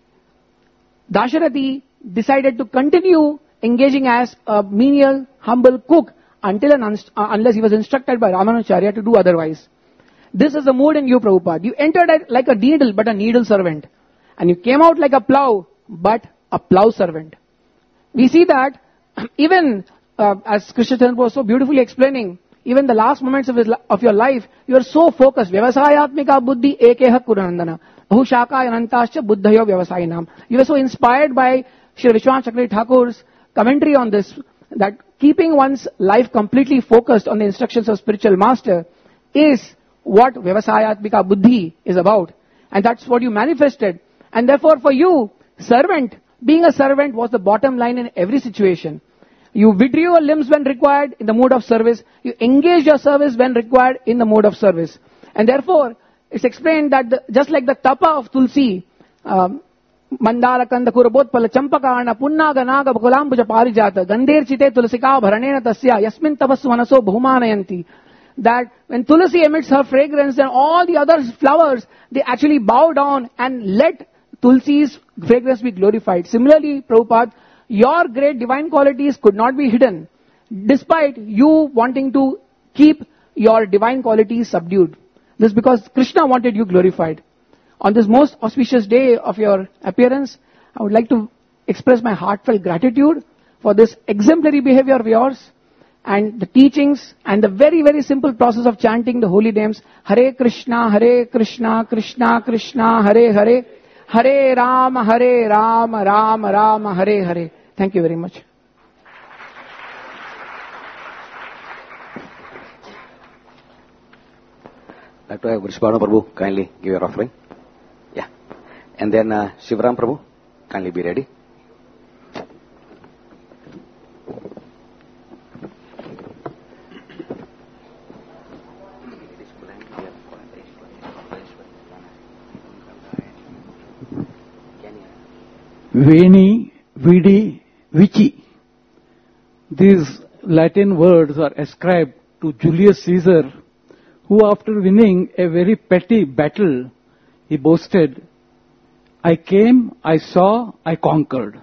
[SPEAKER 10] Dasharati decided to continue engaging as a menial, humble cook until and unless he was instructed by Ramanujarya to do otherwise. This is the mood in you, Prabhupada. You entered like a needle, but a needle servant. And you came out like a plow, but a plow servant. We see that even as Krishna Chandra was so beautifully explaining, even the last moments of your life, you are so focused. Vyavasayatmika buddhi ekeha kurandana. Bahushaka anantascha buddhayo vyavasayinam. You were so inspired by Shri Vishwanath Chakravarti Thakur's commentary on this, that keeping one's life completely focused on the instructions of spiritual master is what Vyavasayatmika buddhi is about. And that's what you manifested. And therefore for you, being a servant was the bottom line in every situation. You withdrew your limbs when required in the mode of service. You engaged your service when required in the mode of service. And therefore, it's explained that just like the tapa of Tulsi, Mandala Kanda Kurabotpala Champakarna Punnaga Naga Bakulambuja Parijata Gandir Chite Tulasika Bharanena Tasya Yasmin Tapasu Manaso Bhumanayanti, that when Tulasi emits her fragrance, then all the other flowers, they actually bow down and let Tulsi's fragrance be glorified. Similarly, Prabhupada, your great divine qualities could not be hidden, despite you wanting to keep your divine qualities subdued. This is because Krishna wanted you glorified. On this most auspicious day of your appearance, I would like to express my heartfelt gratitude for this exemplary behavior of yours and the teachings and the very, very simple process of chanting the holy names. Hare Krishna, Krishna Krishna, Hare Hare, Hare Rama, Rama Rama, Hare Hare. Thank you very much.
[SPEAKER 1] I'd like to have Vrishbhanu Prabhu kindly give your offering. Yeah. And then Shivram Prabhu, kindly be ready.
[SPEAKER 9] Veni, Vidi, Vici. These Latin words are ascribed to Julius Caesar, who after winning a very petty battle, he boasted, I came, I saw, I conquered.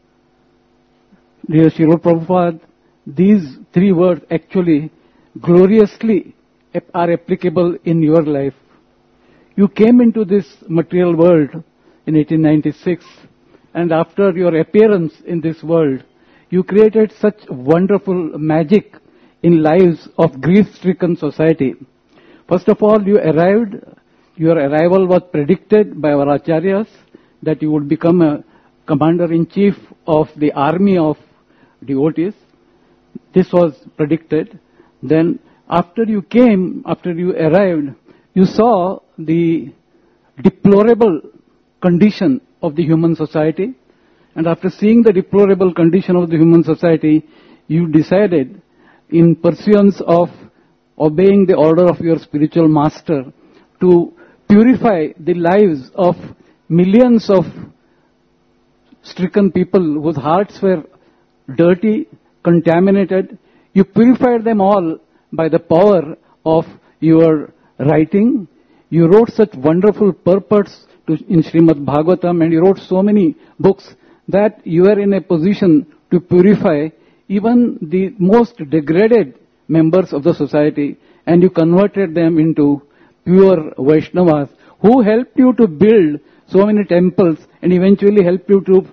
[SPEAKER 9] Dear Srila Prabhupada, these three words actually gloriously are applicable in your life. You came into this material world in 1896, and after your appearance in this world, you created such wonderful magic in lives of grief-stricken society. First of all, your arrival was predicted by our acharyas that you would become a commander-in-chief of the army of devotees. This was predicted. Then after you arrived, you saw the deplorable condition of the human society. And after seeing the deplorable condition of the human society, you decided, in pursuance of obeying the order of your spiritual master, to purify the lives of millions of stricken people whose hearts were dirty, contaminated. You purified them all by the power of your writing. You wrote such wonderful purports in Srimad Bhagavatam, and you wrote so many books that you are in a position to purify even the most degraded members of the society, and you converted them into pure Vaishnavas who helped you to build so many temples and eventually helped you to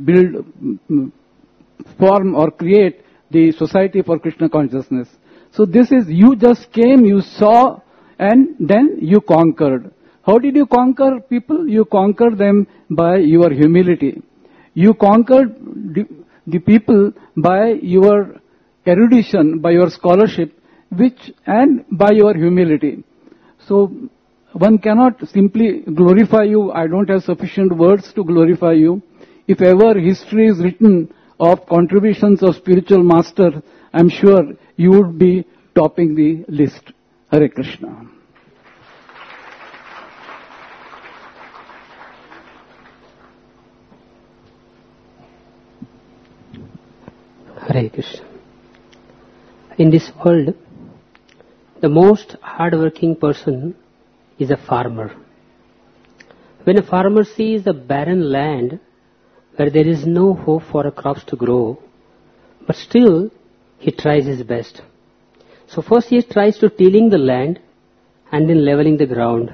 [SPEAKER 9] form or create the Society for Krishna Consciousness. So this is, you just came, you saw, and then you conquered. How did you conquer people? You conquered them by your humility. You conquered the people by your erudition, by your scholarship, and by your humility. So one cannot simply glorify you. I don't have sufficient words to glorify you. If ever history is written of contributions of spiritual masters, I'm sure you would be topping the list. Hare Krishna.
[SPEAKER 11] Hare Krishna. In this world, the most hard-working person is a farmer. When a farmer sees a barren land where there is no hope for crops to grow, but still he tries his best. So first he tries to tilling the land and then leveling the ground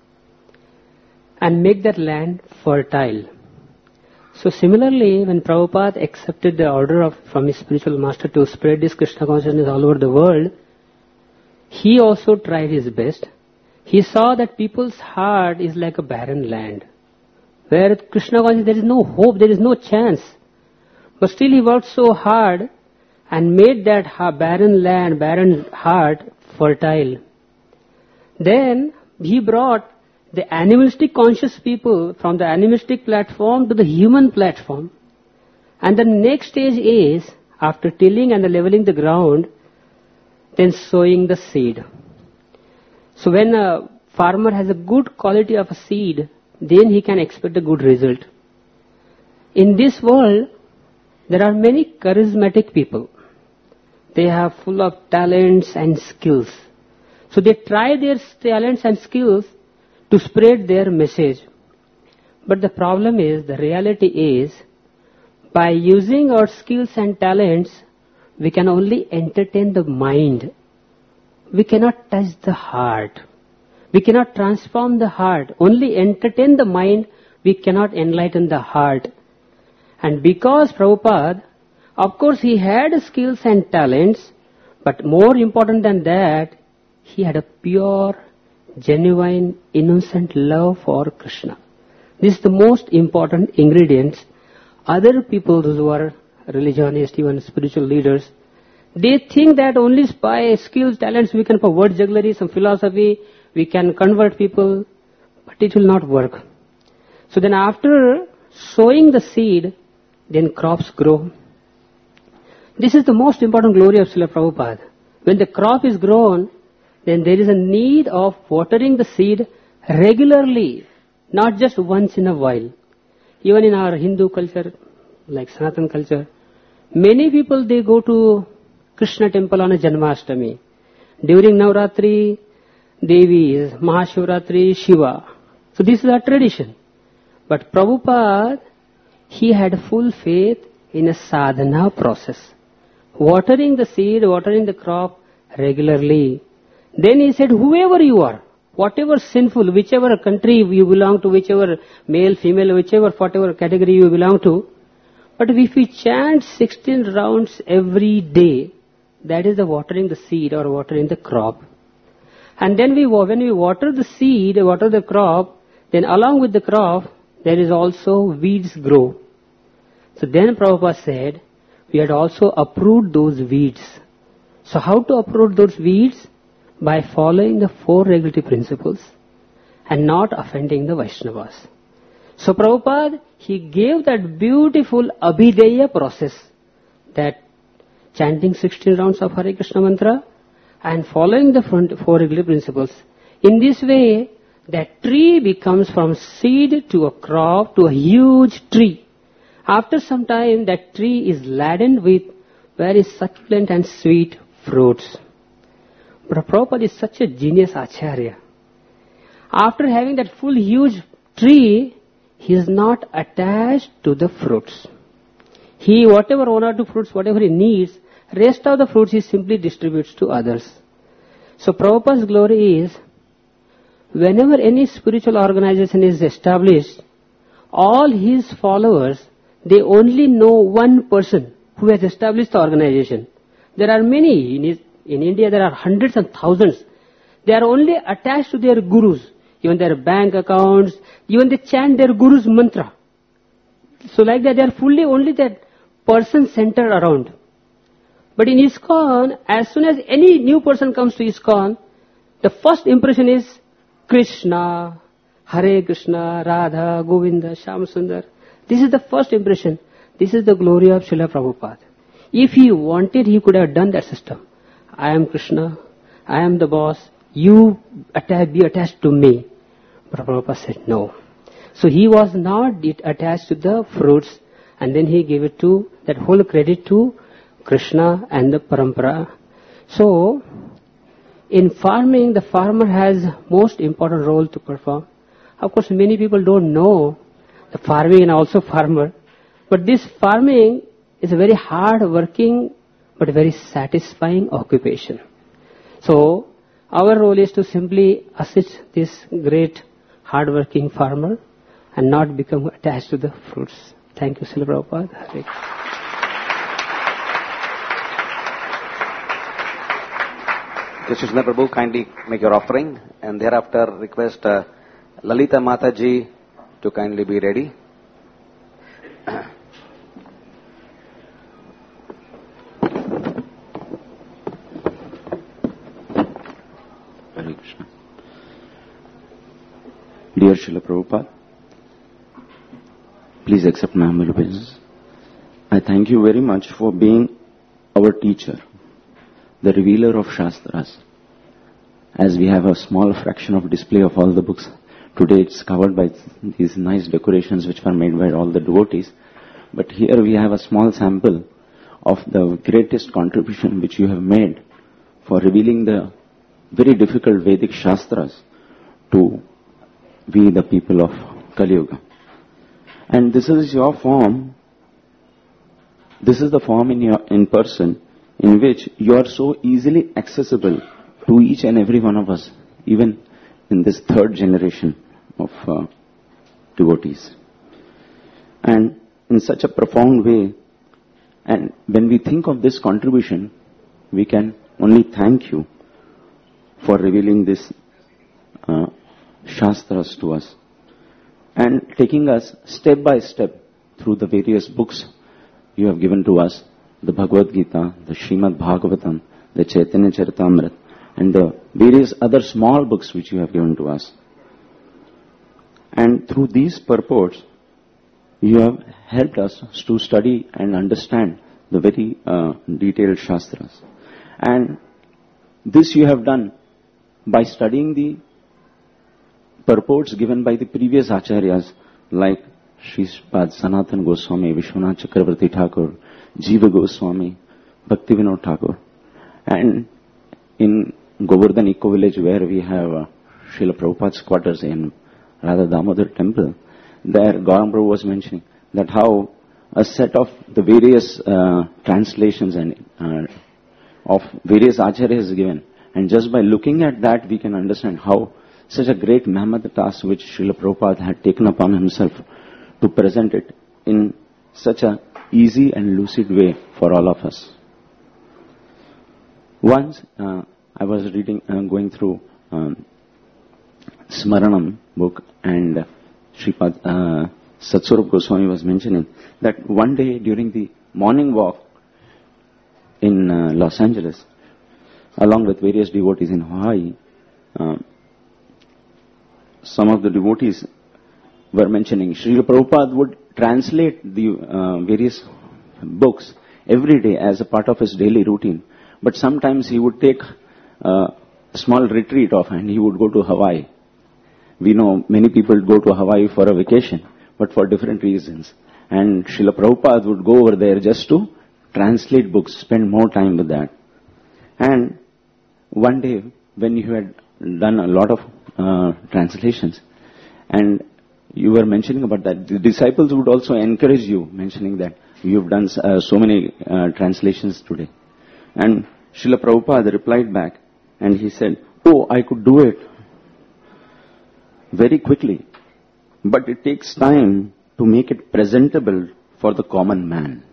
[SPEAKER 11] and make that land fertile. So similarly, when Prabhupada accepted the order from his spiritual master to spread this Krishna consciousness all over the world, he also tried his best. He saw that people's heart is like a barren land, where Krishna consciousness, there is no hope, there is no chance. But still he worked so hard and made that barren land, barren heart fertile. Then he brought the animalistic conscious people from the animalistic platform to the human platform. And the next stage is, after tilling and leveling the ground, then sowing the seed. So when a farmer has a good quality of a seed, then he can expect a good result. In this world, there are many charismatic people. They are full of talents and skills. So they try their talents and skills to spread their message. But the problem is, the reality is, by using our skills and talents, we can only entertain the mind. We cannot touch the heart. We cannot transform the heart. Only entertain the mind, we cannot enlighten the heart. And because Prabhupada, of course he had skills and talents, but more important than that, he had a pure, genuine, innocent love for Krishna. This is the most important ingredient. Other people who are religionists, even spiritual leaders, they think that only by skills, talents, we can put word jugglery, some philosophy, we can convert people, but it will not work. So then after sowing the seed, then crops grow. This is the most important glory of Srila Prabhupada. When the crop is grown, then there is a need of watering the seed regularly, not just once in a while. even in our Hindu culture, like Sanatan culture, many people, they go to Krishna temple on a Janmashtami. During Navratri, Devi is Mahashivratri, Shiva. So this is our tradition. But Prabhupada, he had full faith in a sadhana process. Watering the seed, watering the crop regularly. Then he said, whoever you are, whatever sinful, whichever country you belong to, whichever male, female, whatever category you belong to, but if we chant 16 rounds every day, that is the watering the seed or watering the crop. And then when we water the seed, water the crop, then along with the crop, there is also weeds grow. So then Prabhupada said, we had also uproot those weeds. So how to uproot those weeds? By following the 4 regulatory principles and not offending the Vaishnavas. So Prabhupada, he gave that beautiful Abhideya process, that chanting 16 rounds of Hare Krishna mantra and following the 4 regulatory principles. In this way, that tree becomes from seed to a crop to a huge tree. After some time, that tree is laden with very succulent and sweet fruits. But Prabhupada is such a genius Acharya. After having that full huge tree, he is not attached to the fruits. He, whatever 1 or 2 fruits, whatever he needs, rest of the fruits he simply distributes to others. So Prabhupada's glory is, whenever any spiritual organization is established, all his followers, they only know one person who has established the organization. There are many. In India, there are hundreds and thousands. They are only attached to their gurus, even their bank accounts, even they chant their guru's mantra. So like that, they are fully only that person centered around. But in ISKCON, as soon as any new person comes to ISKCON, the first impression is Krishna, Hare Krishna, Radha, Govinda, Shyamsundar. This is the first impression. This is the glory of Srila Prabhupada. If he wanted, he could have done that system. I am Krishna, I am the boss, you be attached to me. But Prabhupada said no. So he was not attached to the fruits, and then he gave it to, that whole credit to Krishna and the parampara. So, in farming, the farmer has most important role to perform. Of course, many people don't know the farming and also farmer, but this farming is a very hard working but very satisfying occupation. So, our role is to simply assist this great hard-working farmer and not become attached to the fruits. Thank you, Srila Prabhupada. Hare Krishna.
[SPEAKER 1] Krishna Prabhu, kindly make your offering, and thereafter request Lalita Mataji to kindly be ready.
[SPEAKER 12] Hare Krishna. Dear Srila Prabhupada, please accept my humble obeisance. I thank you very much for being our teacher, the revealer of Shastras. As we have a small fraction of display of all the books, today it's covered by these nice decorations which were made by all the devotees. But here we have a small sample of the greatest contribution which you have made for revealing the very difficult Vedic Shastras to we the people of Kali Yuga. And this is your form, this is the form in person in which you are so easily accessible to each and every one of us, even in this third generation of devotees. And in such a profound way, and when we think of this contribution, we can only thank you for revealing this Shastras to us and taking us step by step through the various books you have given to us, the Bhagavad Gita, the Srimad Bhagavatam, the Chaitanya Charitamrita, and the various other small books which you have given to us. And through these purports, you have helped us to study and understand the very detailed Shastras. And this you have done by studying the purports given by the previous Acharyas like Sripad Sanatan Goswami, Vishwanath Chakravarti Thakur, Jiva Goswami, Bhakti Vinod Thakur. And in Govardhan Eco Village, where we have Srila Prabhupada's quarters in Radha Damodar temple, there Gauranga Prabhu was mentioning that how a set of the various translations and of various acharyas is given. And just by looking at that, we can understand how such a great mammoth task which Srila Prabhupada had taken upon himself to present it in such a easy and lucid way for all of us. Once I was going through Smaranam book, and Sripad Satswarup Goswami was mentioning that one day during the morning walk in Los Angeles, along with various devotees in Hawaii, some of the devotees were mentioning Srila Prabhupada would translate the various books every day as a part of his daily routine. But sometimes he would take a small retreat off and he would go to Hawaii. We know many people go to Hawaii for a vacation, but for different reasons. And Srila Prabhupada would go over there just to translate books, spend more time with that. And one day, when you had done a lot of translations, and you were mentioning about that, the disciples would also encourage you, mentioning that you've done so many translations today. And Srila Prabhupada replied back, and he said, "Oh, I could do it very quickly, but it takes time to make it presentable for the common man."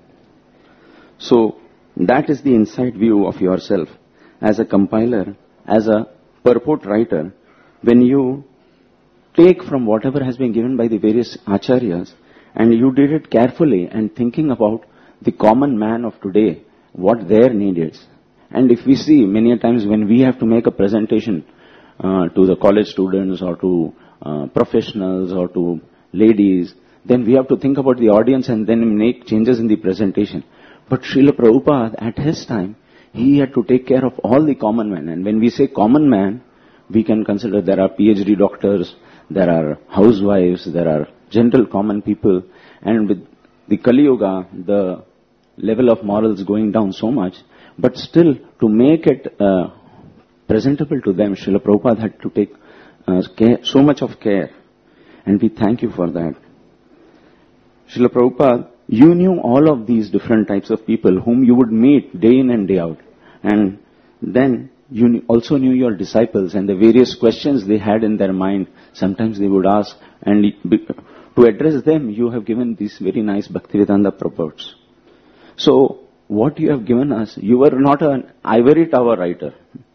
[SPEAKER 12] So that is the inside view of yourself as a compiler, as a purport writer. When you take from whatever has been given by the various acharyas and you did it carefully and thinking about the common man of today, what their need is. And if we see many a times when we have to make a presentation to the college students or to professionals or to ladies, then we have to think about the audience and then make changes in the presentation. But Srila Prabhupada, at his time, he had to take care of all the common men. And when we say common man, we can consider there are PhD doctors, there are housewives, there are general common people. And with the Kali Yuga, the level of morals going down so much, but still to make it presentable to them, Srila Prabhupada had to take so much of care. And we thank you for that. Srila Prabhupada, you knew all of these different types of people whom you would meet day in and day out. And then you also knew your disciples and the various questions they had in their mind. Sometimes they would ask, and to address them, you have given these very nice Bhaktivedanta purports. So, what you have given us, you were not an ivory tower writer.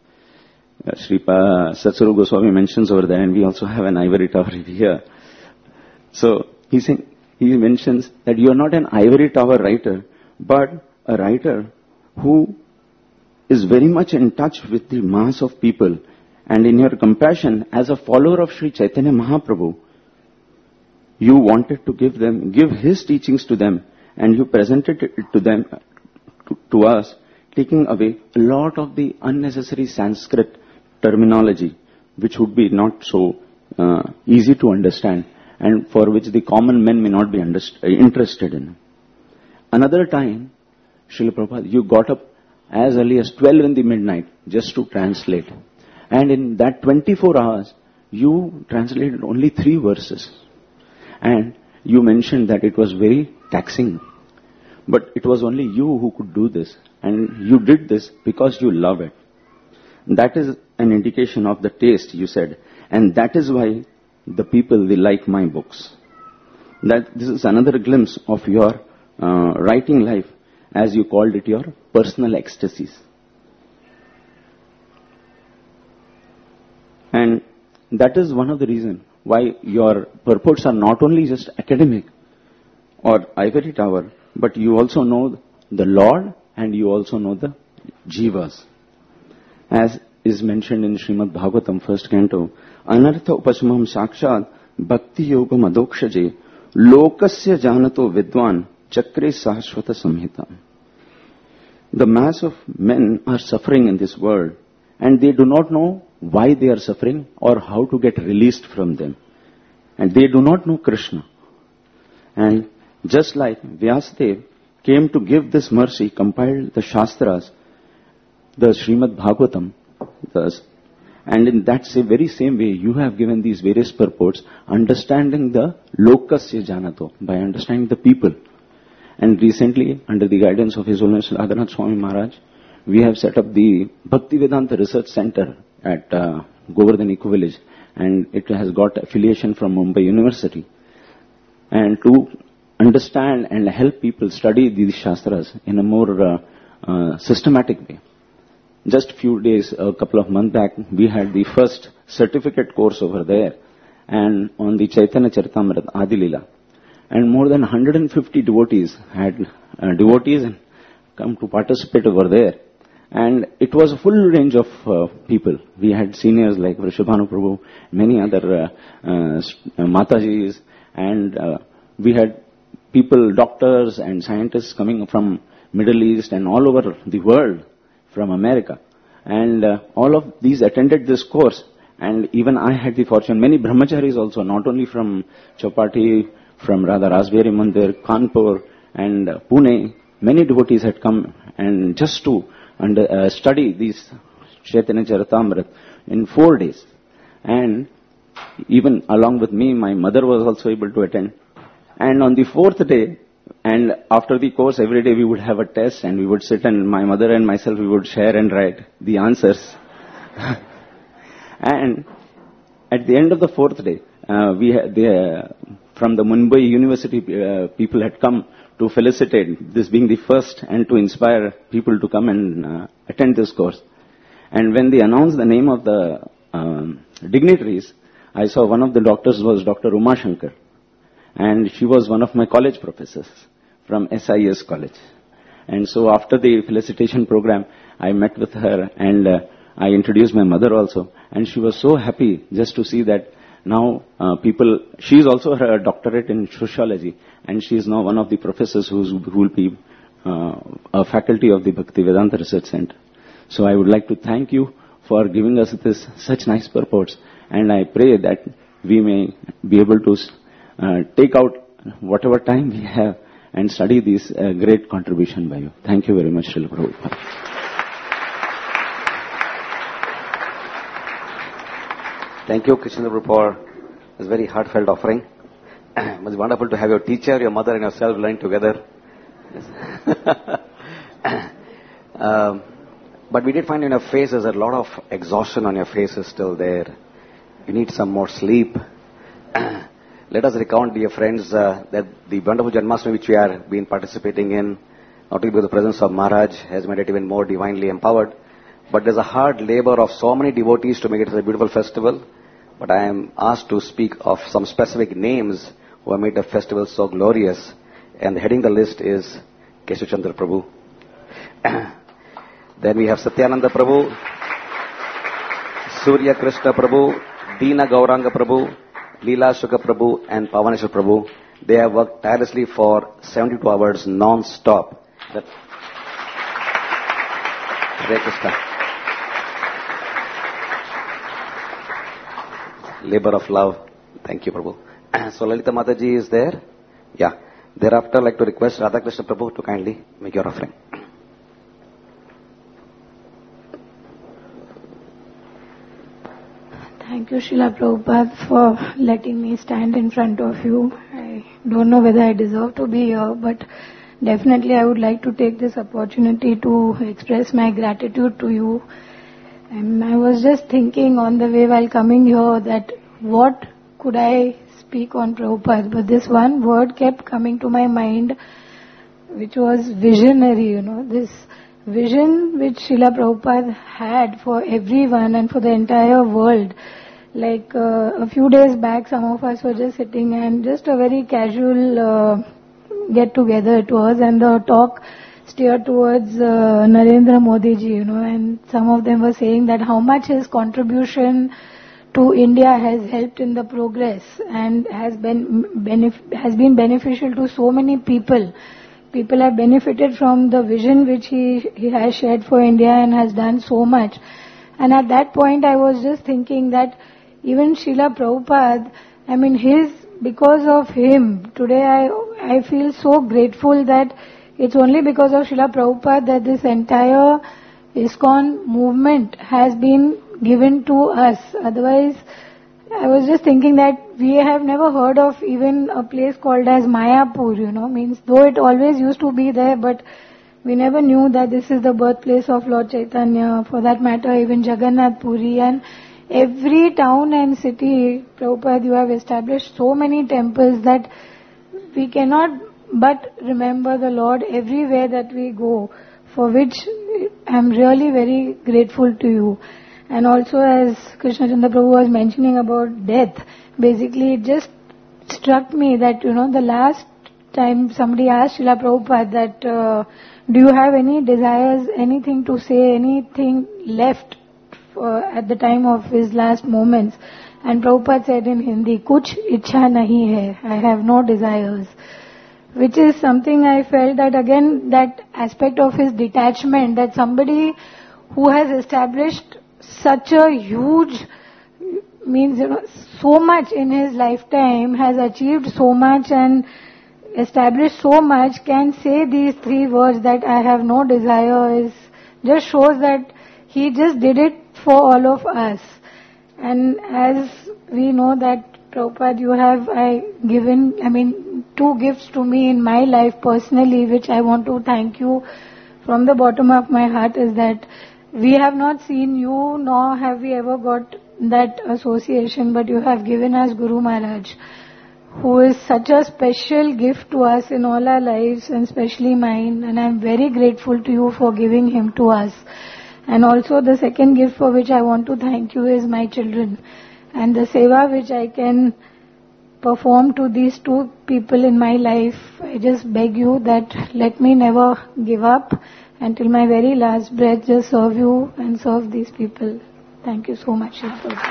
[SPEAKER 12] Sripad Satswarup Goswami mentions over there, and we also have an ivory tower here. So, he mentions that you are not an ivory tower writer, but a writer who is very much in touch with the mass of people. And in your compassion, as a follower of Sri Chaitanya Mahaprabhu, you wanted to give his teachings to them, and you presented it to them, to us, taking away a lot of the unnecessary Sanskrit terminology, which would be not so easy to understand, and for which the common men may not be interested in. Another time, Srila Prabhupada, you got up as early as 12 in the midnight just to translate. And in that 24 hours, you translated only 3 verses. And you mentioned that it was very taxing. But it was only you who could do this. And you did this because you love it. That is an indication of the taste, you said. And that is why the people, they like my books. That this is another glimpse of your writing life, as you called it, your personal ecstasies. And that is one of the reasons why your purports are not only just academic or ivory tower, but you also know the Lord and you also know the Jivas. As is mentioned in Srimad Bhagavatam, 1st canto, Anartha upasmam sakshat bhakti yoga madokshaje lokasya janato vidwan chakre sahaswata samhita. The mass of men are suffering in this world, and they do not know why they are suffering or how to get released from them. And they do not know Krishna. And just like Vyasadeva came to give this mercy, compiled the Shastras, the Srimad Bhagavatam, and in that very same way, you have given these various purports, understanding the lokasya janato, by understanding the people. And recently, under the guidance of His Holiness Radhanath Swami Maharaj, we have set up the Bhaktivedanta Research Center at Govardhan Eco Village, and it has got affiliation from Mumbai University. And to understand and help people study these Shastras in a more systematic way. Just a couple of months back, we had the first certificate course over there, and on the Chaitanya Charitamrita Adi Leela. And more than 150 devotees had come to participate over there. And it was a full range of people. We had seniors like Vrishabhanu Prabhu, many other Matajis, and we had people, doctors and scientists coming from Middle East and all over the world, from America. And all of these attended this course. And even I had the fortune, many brahmacharis also, not only from Chowpatty, from Radha Rasbehari Mandir, Kanpur and Pune, many devotees had come and just to study these Chaitanya Charitamrita in 4 days. And even along with me, my mother was also able to attend. And on the 4th day, and after the course, every day we would have a test, and we would sit, and my mother and myself, we would share and write the answers. And at the end of the 4th day, from the Mumbai University, people had come to felicitate this being the first and to inspire people to come and attend this course. And when they announced the name of the dignitaries, I saw one of the doctors was Dr. Uma Shankar. And she was one of my college professors from SIS College. And so after the felicitation program, I met with her and I introduced my mother also. And she was so happy just to see that now she is also her doctorate in sociology. And she is now one of the professors who will be a faculty of the Bhaktivedanta Research Center. So I would like to thank you for giving us such nice purports. And I pray that we may be able to take out whatever time we have and study this great contribution by you. Thank you very much, Srila Prabhupada.
[SPEAKER 1] Thank you, Krishnendra Prabhu, for this very heartfelt offering. It was wonderful to have your teacher, your mother and yourself learn together. But we did find in your faces a lot of exhaustion on your faces still there. You need some more sleep. Let us recount, dear friends, that the wonderful Janmashtami which we are been participating in, not only with the presence of Maharaj, has made it even more divinely empowered, but there's a hard labor of so many devotees to make it a beautiful festival. But I am asked to speak of some specific names who have made the festival so glorious, and heading the list is Keshav Chandra Prabhu. Then we have Satyananda Prabhu, Surya Krishna Prabhu, Deena Gauranga Prabhu, Leela Shuka Prabhu and Pavaneshwar Prabhu. They have worked tirelessly for 72 hours non-stop. Hare Krishna. Labor of love. Thank you, Prabhu. So Lalita Mataji is there. Yeah. Thereafter, I'd like to request Radhakrishna Prabhu to kindly make your offering.
[SPEAKER 13] Thank you, Srila Prabhupada, for letting me stand in front of you. I don't know whether I deserve to be here, but definitely I would like to take this opportunity to express my gratitude to you. And I was just thinking on the way while coming here that what could I speak on Prabhupada, but this one word kept coming to my mind, which was visionary, this vision which Srila Prabhupada had for everyone and for the entire world. Like a few days back, some of us were just sitting and just a very casual get together it was, and the talk steered towards Narendra Modi ji, and some of them were saying that how much his contribution to India has helped in the progress and has been beneficial to so many people. People have benefited from the vision which he has shared for India and has done so much. And at that point I was just thinking that even Srila Prabhupada, his because of him. Today I feel so grateful that it's only because of Srila Prabhupada that this entire ISKCON movement has been given to us. Otherwise, I was just thinking that we have never heard of even a place called as Mayapur, means though it always used to be there, but we never knew that this is the birthplace of Lord Chaitanya. For that matter, even Jagannath Puri and every town and city, Prabhupada, you have established so many temples that we cannot but remember the Lord everywhere that we go, for which I am really very grateful to you. And also, as Krishna Chandra Prabhu was mentioning about death, basically it just struck me that, the last time somebody asked Srila Prabhupada that, do you have any desires, anything to say, anything left at the time of his last moments? And Prabhupada said in Hindi, Kuch ichha nahi hai, I have no desires. Which is something I felt that again, that aspect of his detachment, that somebody who has established such a huge, means, so much in his lifetime, has achieved so much and established so much, can say these three words that I have no desire, just shows that he just did it for all of us. And as we know that Prabhupada, you have given, two gifts to me in my life personally, which I want to thank you from the bottom of my heart, is that we have not seen you, nor have we ever got that association, but you have given us Guru Maharaj, who is such a special gift to us in all our lives, and especially mine, and I am very grateful to you for giving him to us. And also the second gift for which I want to thank you is my children, and the seva which I can perform to these two people in my life. I just beg you that let me never give up until my very last breath, just serve you and serve these people. Thank you so much.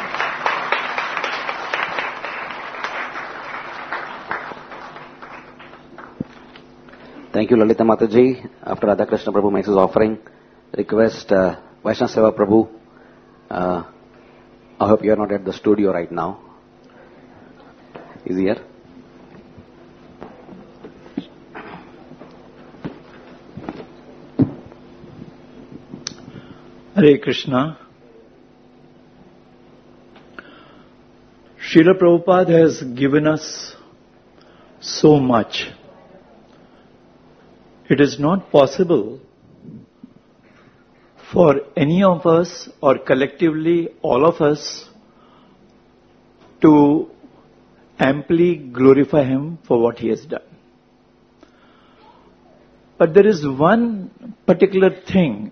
[SPEAKER 1] Thank you, Lalita Mataji. After Radha Krishna Prabhu makes his offering, request Vaishnava Seva Prabhu. I hope you are not at the studio right now. Is he here?
[SPEAKER 14] Hare Krishna. Srila Prabhupada has given us so much. It is not possible for any of us, or collectively all of us, to amply glorify him for what he has done. But there is one particular thing,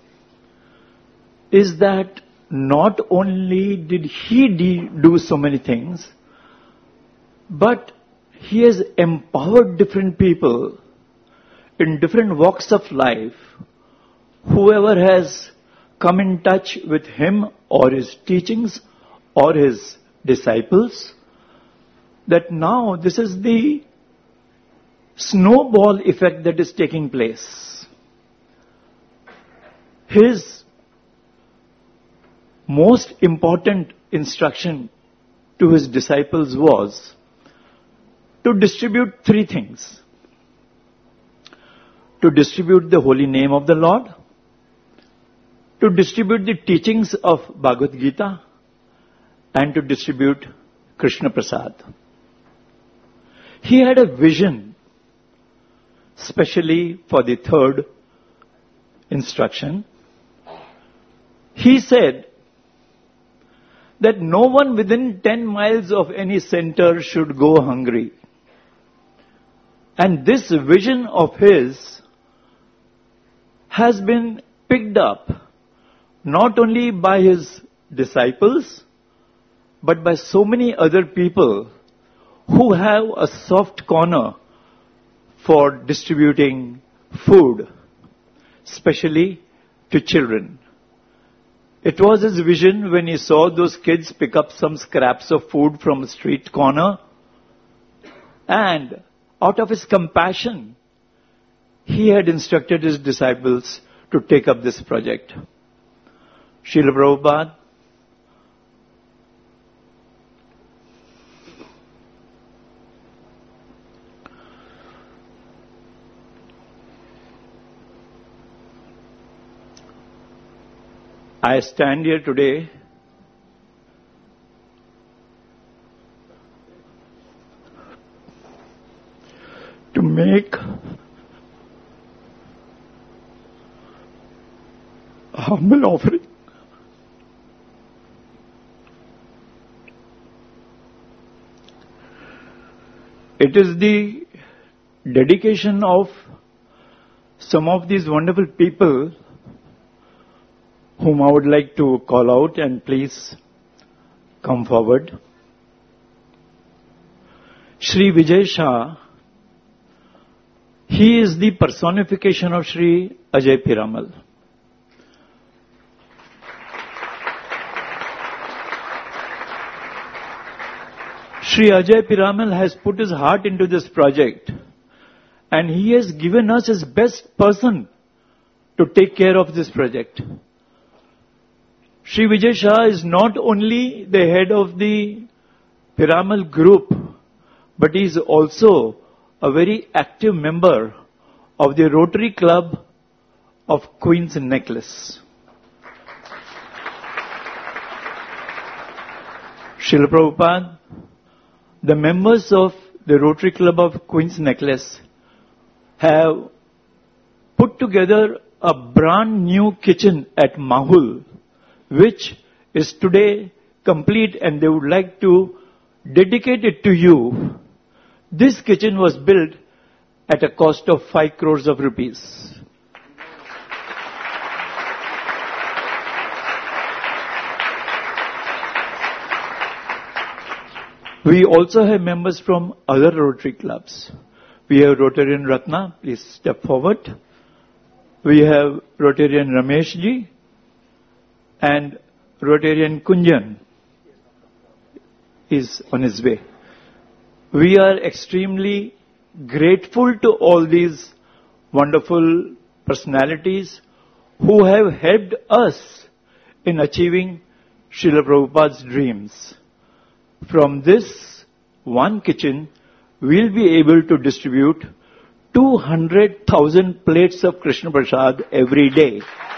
[SPEAKER 14] is that not only did he do so many things, but he has empowered different people in different walks of life. Whoever has come in touch with him or his teachings or his disciples, that now this is the snowball effect that is taking place. His most important instruction to his disciples was to distribute three things. To distribute the holy name of the Lord, to distribute the teachings of Bhagavad Gita, and to distribute Krishna Prasad. He had a vision, especially for the third instruction. He said that no one within 10 miles of any center should go hungry. And this vision of his has been picked up not only by his disciples, but by so many other people who have a soft corner for distributing food, especially to children. It was his vision when he saw those kids pick up some scraps of food from a street corner, and out of his compassion, he had instructed his disciples to take up this project. Srila Prabhupada I stand here today to make a humble offering it is the dedication of some of these wonderful people whom I would like to call out, and please come forward. Shri Vijay Shah, he is the personification of Shri Ajay Piramal. Shri Ajay Piramal has put his heart into this project, and he has given us his best person to take care of this project. Shri Vijay Shah is not only the head of the Piramal group, but he is also a very active member of the Rotary Club of Queen's Necklace. Srila Prabhupada, the members of the Rotary Club of Queen's Necklace have put together a brand new kitchen at Mahul, which is today complete, and they would like to dedicate it to you. This kitchen was built at a cost of 5 crores of rupees. We also have members from other Rotary clubs. We have Rotarian Ratna, please step forward. We have Rotarian Ramesh ji and Rotarian Kunjan is on his way. We are extremely grateful to all these wonderful personalities who have helped us in achieving Srila Prabhupada's dreams. From this one kitchen, we'll be able to distribute 200,000 plates of Krishna Prasad every day.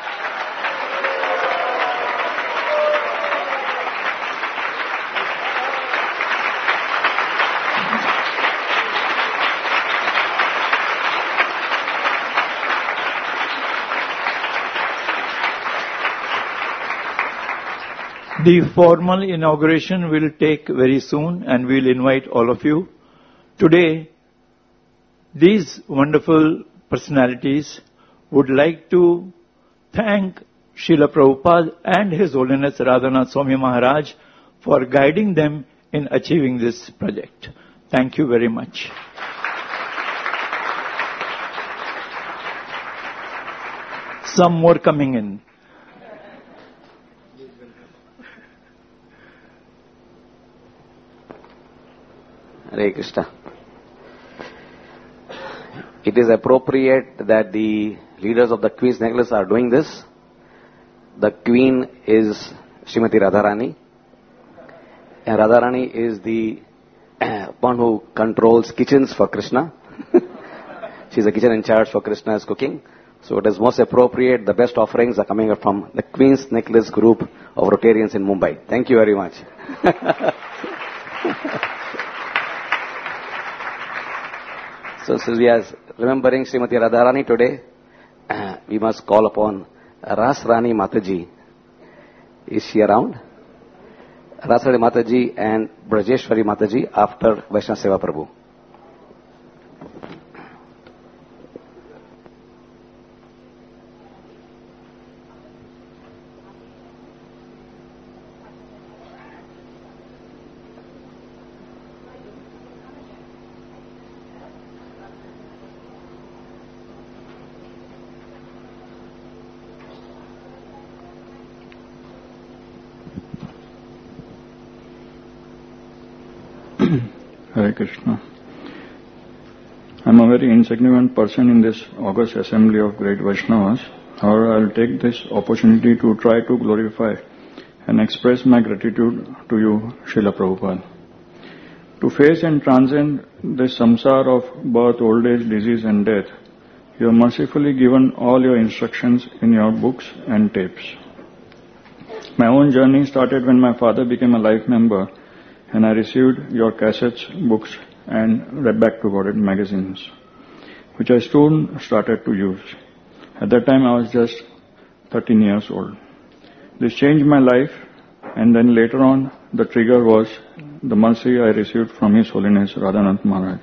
[SPEAKER 14] The formal inauguration will take very soon, and we'll invite all of you. Today, these wonderful personalities would like to thank Srila Prabhupada and His Holiness Radhanath Swami Maharaj for guiding them in achieving this project. Thank you very much. Some more coming in.
[SPEAKER 1] Hare Krishna. It is appropriate that the leaders of the Queen's Necklace are doing this. The Queen is Srimati Radharani, and Radharani is the one who controls kitchens for Krishna. She is the kitchen in charge for Krishna's cooking. So it is most appropriate. The best offerings are coming up from the Queen's Necklace group of Rotarians in Mumbai. Thank you very much. So since we are remembering Srimati Radharani today, we must call upon Ras Rani Mataji. Is she around? Ras Rani Mataji and Brajeshwari Mataji after Vaishnava Seva Prabhu.
[SPEAKER 9] Hare Krishna. I'm a very insignificant person in this august assembly of great Vaishnavas. However, I'll take this opportunity to try to glorify and express my gratitude to you, Srila Prabhupada. To face and transcend this samsara of birth, old age, disease and death, you have mercifully given all your instructions in your books and tapes.
[SPEAKER 15] My own journey started when my father became a life member and I received your cassettes, books and read back to about it magazines, which I soon started to use. At that time I was just 13 years old. This changed my life, and then later on the trigger was the mercy I received from His Holiness Radhanath Maharaj.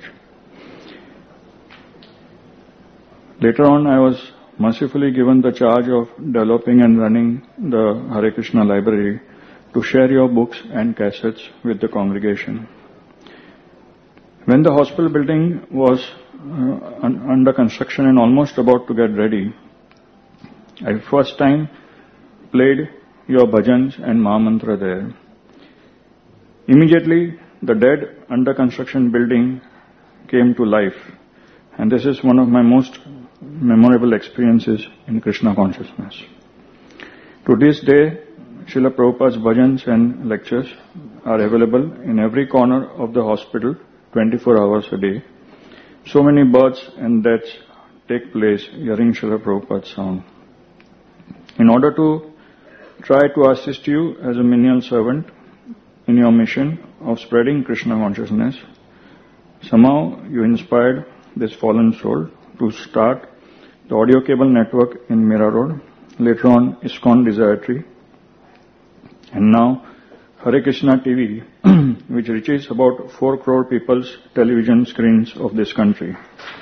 [SPEAKER 15] Later on I was mercifully given the charge of developing and running the Hare Krishna library to share your books and cassettes with the congregation. When the hospital building was under construction and almost about to get ready, I first time played your bhajans and Mahamantra there. Immediately, the dead under construction building came to life, and this is one of my most memorable experiences in Krishna consciousness. To this day, Srila Prabhupada's bhajans and lectures are available in every corner of the hospital 24 hours a day. So many births and deaths take place hearing Srila Prabhupada's sound. In order to try to assist you as a menial servant in your mission of spreading Krishna consciousness, somehow you inspired this fallen soul to start the audio cable network in Mira Road, later on ISKCON Desire Tree, and now Hare Krishna TV, which reaches about 4 crore people's television screens of this country.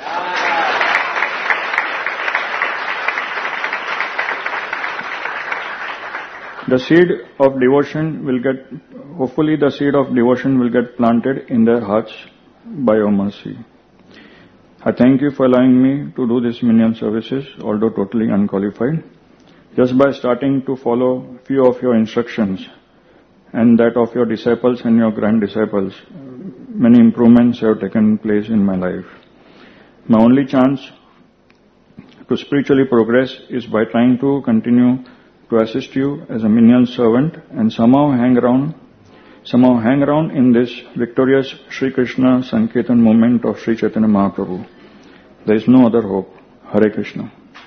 [SPEAKER 15] The seed of devotion will get, hopefully the seed of devotion will get planted in their hearts by your mercy. I thank you for allowing me to do this menial services, although totally unqualified. Just by starting to follow few of your instructions and that of your disciples and your grand disciples, many improvements have taken place in my life. My only chance to spiritually progress is by trying to continue to assist you as a menial servant and somehow hang around in this victorious Sri Krishna Sankirtan movement of Sri Chaitanya Mahaprabhu. There is no other hope. Hare Krishna.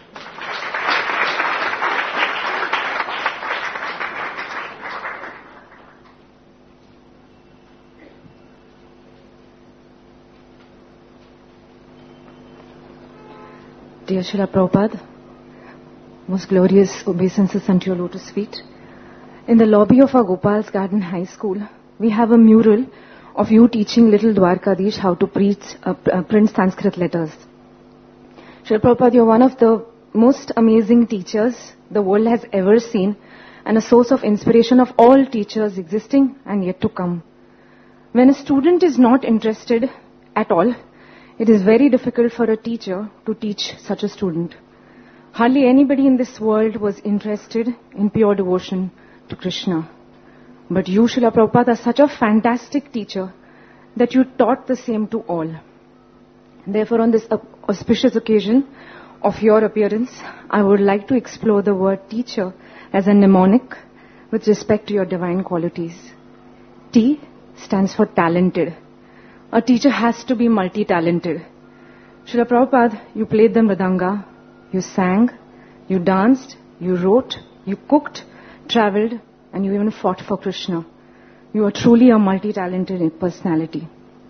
[SPEAKER 16] Dear Srila Prabhupada, most glorious obeisances unto your lotus feet. In the lobby of our Gopal's Garden High School, we have a mural of you teaching little Dwarkadish how to print Sanskrit letters. Srila Prabhupada, you're one of the most amazing teachers the world has ever seen and a source of inspiration of all teachers existing and yet to come. When a student is not interested at all, it is very difficult for a teacher to teach such a student. Hardly anybody in this world was interested in pure devotion to Krishna. But you, Srila Prabhupada, are such a fantastic teacher that you taught the same to all. Therefore, on this auspicious occasion of your appearance, I would like to explore the word teacher as a mnemonic with respect to your divine qualities. T stands for talented. A teacher has to be multi-talented. Srila Prabhupada, you played the mridanga, you sang, you danced, you wrote, you cooked, travelled, and you even fought for Krishna. You are truly a multi-talented personality.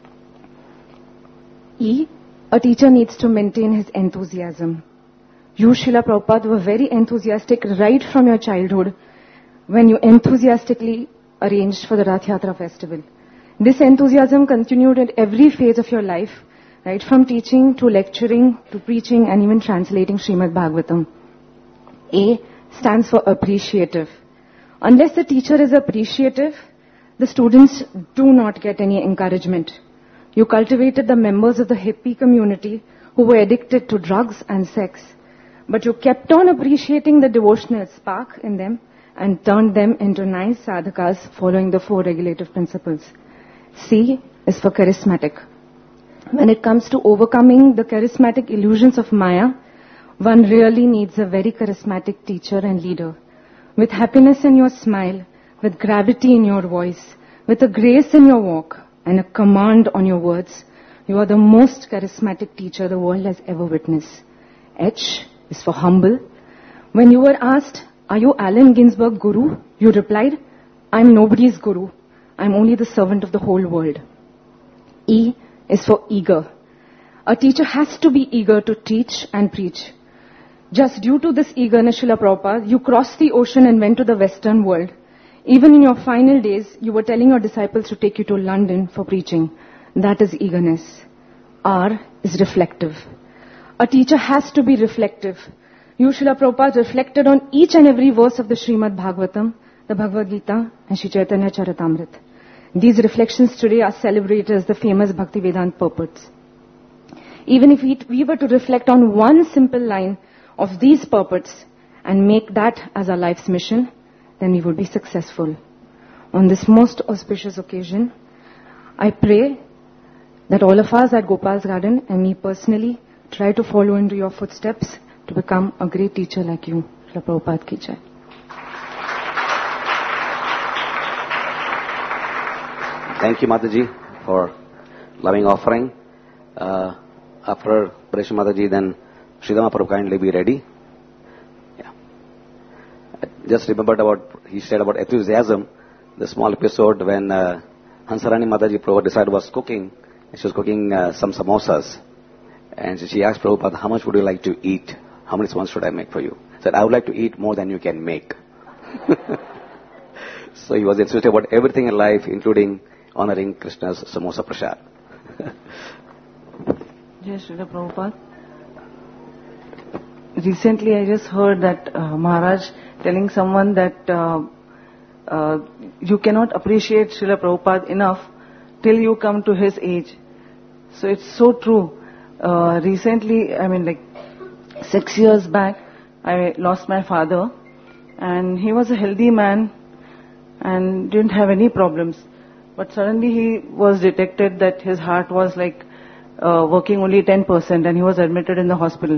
[SPEAKER 16] E, a teacher needs to maintain his enthusiasm. You, Srila Prabhupada, were very enthusiastic right from your childhood when you enthusiastically arranged for the Rath Yatra festival. This enthusiasm continued at every phase of your life, right from teaching to lecturing to preaching and even translating Srimad Bhagavatam. A stands for appreciative. Unless the teacher is appreciative, the students do not get any encouragement. You cultivated the members of the hippie community who were addicted to drugs and sex, but you kept on appreciating the devotional spark in them and turned them into nice sadhakas following the 4 regulative principles. C is for charismatic. When it comes to overcoming the charismatic illusions of Maya, one really needs a very charismatic teacher and leader. With happiness in your smile, with gravity in your voice, with a grace in your walk, and a command on your words, you are the most charismatic teacher the world has ever witnessed. H is for humble. When you were asked, "Are you Allen Ginsberg Guru?" You replied, "I'm nobody's Guru. I'm only the servant of the whole world." E is for eager. A teacher has to be eager to teach and preach. Just due to this eagerness, Srila Prabhupada, you crossed the ocean and went to the Western world. Even in your final days, you were telling your disciples to take you to London for preaching. That is eagerness. R is reflective. A teacher has to be reflective. You, Srila Prabhupada, reflected on each and every verse of the Srimad Bhagavatam, the Bhagavad Gita, and Shri Chaitanya Charitamrita. These reflections today are celebrated as the famous Bhaktivedanta purports. Even if we were to reflect on one simple line of these purports and make that as our life's mission, then we would be successful. On this most auspicious occasion, I pray that all of us at Gopal's Garden and me personally try to follow into your footsteps to become a great teacher like you. Srila Prabhupada ki jai.
[SPEAKER 1] Thank you, Mataji, for loving offering. After Paresh Mataji, then Sridhama Prabhu, kindly be ready. Yeah. I just remembered he said about enthusiasm, the small episode when Hansarani Mataji Prabhu was cooking. She was cooking some samosas. And she asked Prabhupada, "How much would you like to eat? How many samosas should I make for you?" He said, "I would like to eat more than you can make." So he was interested about everything in life, including honoring Krishna's samosa prasad.
[SPEAKER 17] Yes, Srila Prabhupada. Recently I just heard that Maharaj telling someone that you cannot appreciate Srila Prabhupada enough till you come to his age. So it's so true. Recently, 6 years back, I lost my father, and he was a healthy man and didn't have any problems. But suddenly he was detected that his heart was working only 10%, and he was admitted in the hospital.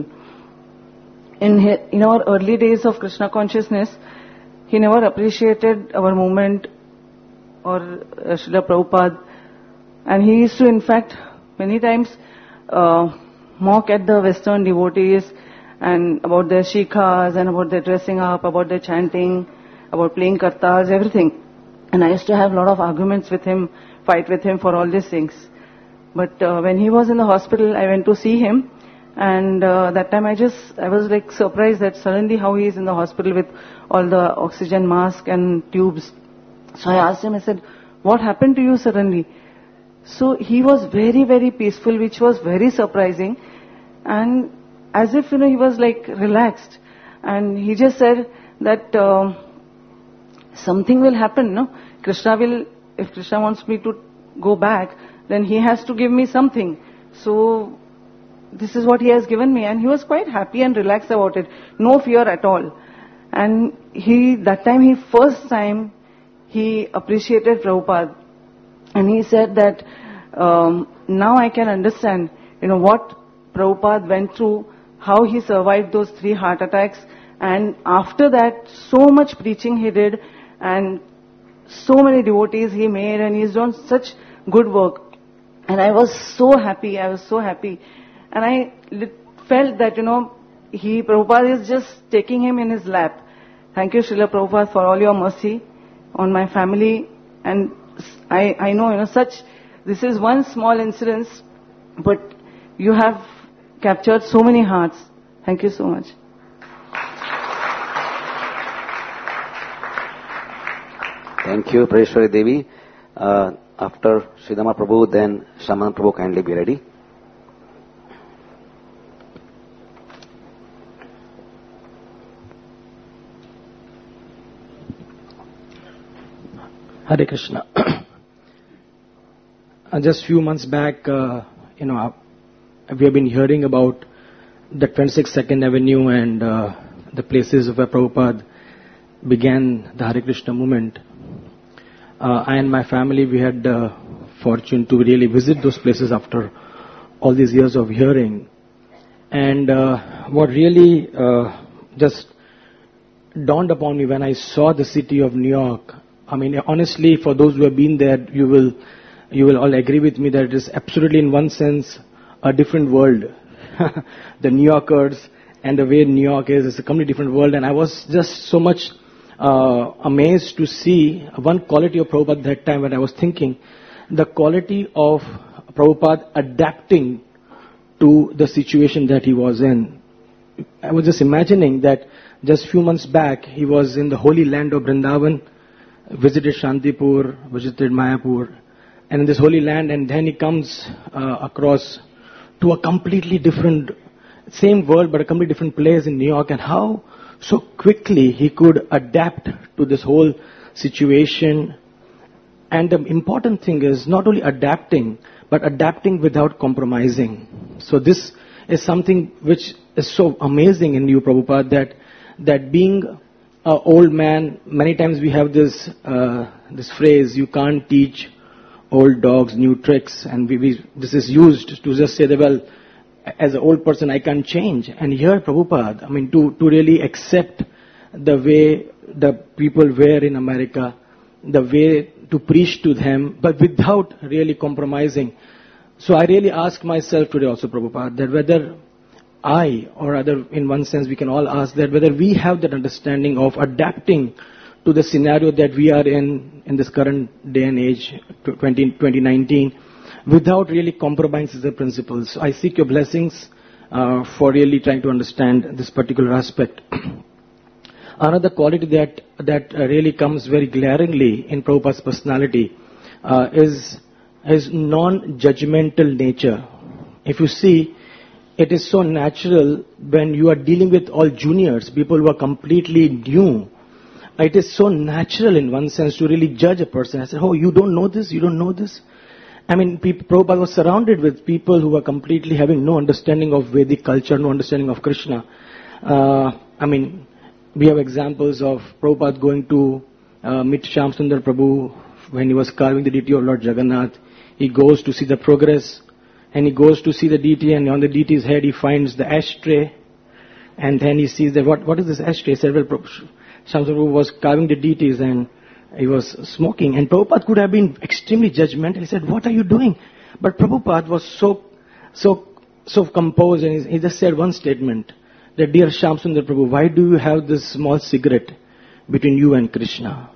[SPEAKER 17] In our early days of Krishna consciousness, he never appreciated our movement or Srila Prabhupada, and he used to, in fact, many times mock at the Western devotees and about their shikhas and about their dressing up, about their chanting, about playing kartals, everything. And I used to have a lot of arguments with him, fight with him for all these things. But when he was in the hospital, I went to see him, and that time I was surprised that suddenly how he is in the hospital with all the oxygen mask and tubes. So I asked him, I said, "What happened to you suddenly?" So he was very, very peaceful, which was very surprising, and as if he was relaxed, and he just said that something will happen, no? If Krishna wants me to go back, then he has to give me something. So this is what he has given me, and he was quite happy and relaxed about it, no fear at all. And first time he appreciated Prabhupada, and he said that now I can understand, what Prabhupada went through, how he survived those 3 heart attacks, and after that, so much preaching he did, and so many devotees he made, and he's done such good work. And I was so happy, And I felt that, Prabhupada is just taking him in his lap. Thank you, Srila Prabhupada, for all your mercy on my family. And I know, this is one small incident, but you have captured so many hearts. Thank you so much.
[SPEAKER 1] Thank you, Parishwari Devi. After Sridhama Prabhu, then Shaman Prabhu, kindly be ready.
[SPEAKER 18] Hare Krishna. Just few months back, we have been hearing about the 26th 2nd Avenue and the places where Prabhupada began the Hare Krishna movement. I and my family, we had the fortune to really visit those places after all these years of hearing. And what really just dawned upon me when I saw the city of New York, honestly, for those who have been there, you will all agree with me that it is absolutely, in one sense, a different world. The New Yorkers and the way New York is, it's a completely different world. And I was just so much amazed to see one quality of Prabhupada that time when I was thinking, the quality of Prabhupada adapting to the situation that he was in. I was just imagining that just few months back, he was in the holy land of Vrindavan, visited Shantipur, visited Mayapur, and in this holy land, and then he comes across to a completely different, same world but a completely different place in New York, and how so quickly he could adapt to this whole situation. And the important thing is not only adapting, but adapting without compromising. So this is something which is so amazing in you, Prabhupada, that being an old man, many times we have this phrase, you can't teach old dogs new tricks, and this is used to just say that, well, as an old person I can't change. And here Prabhupada, I mean, to really accept the way the people were in America, the way to preach to them, but without really compromising. So I really ask myself today also, Prabhupada, that whether I, or other, in one sense we can all ask that whether we have that understanding of adapting to the scenario that we are in this current day and age, 2019, without really compromising the principles. So I seek your blessings for really trying to understand this particular aspect. Another quality that really comes very glaringly in Prabhupada's personality is his non-judgmental nature. If you see, it is so natural when you are dealing with all juniors, people who are completely new. It is so natural in one sense to really judge a person. I said, oh, you don't know this? You don't know this? I mean, Prabhupada was surrounded with people who were completely having no understanding of Vedic culture, no understanding of Krishna. I mean, we have examples of Prabhupada going to meet Shyam Sundar Prabhu when he was carving the deity of Lord Jagannath. He goes to see the progress, and he goes to see the deity, and on the deity's head he finds the ashtray, and then he sees that, what is this ashtray? He said, well, Shyam Sundar Prabhu was carving the deities and he was smoking, and Prabhupada could have been extremely judgmental. He said, what are you doing? But Prabhupada was so composed, and he just said one statement, that dear Shyam Sundar Prabhu, why do you have this small cigarette between you and Krishna?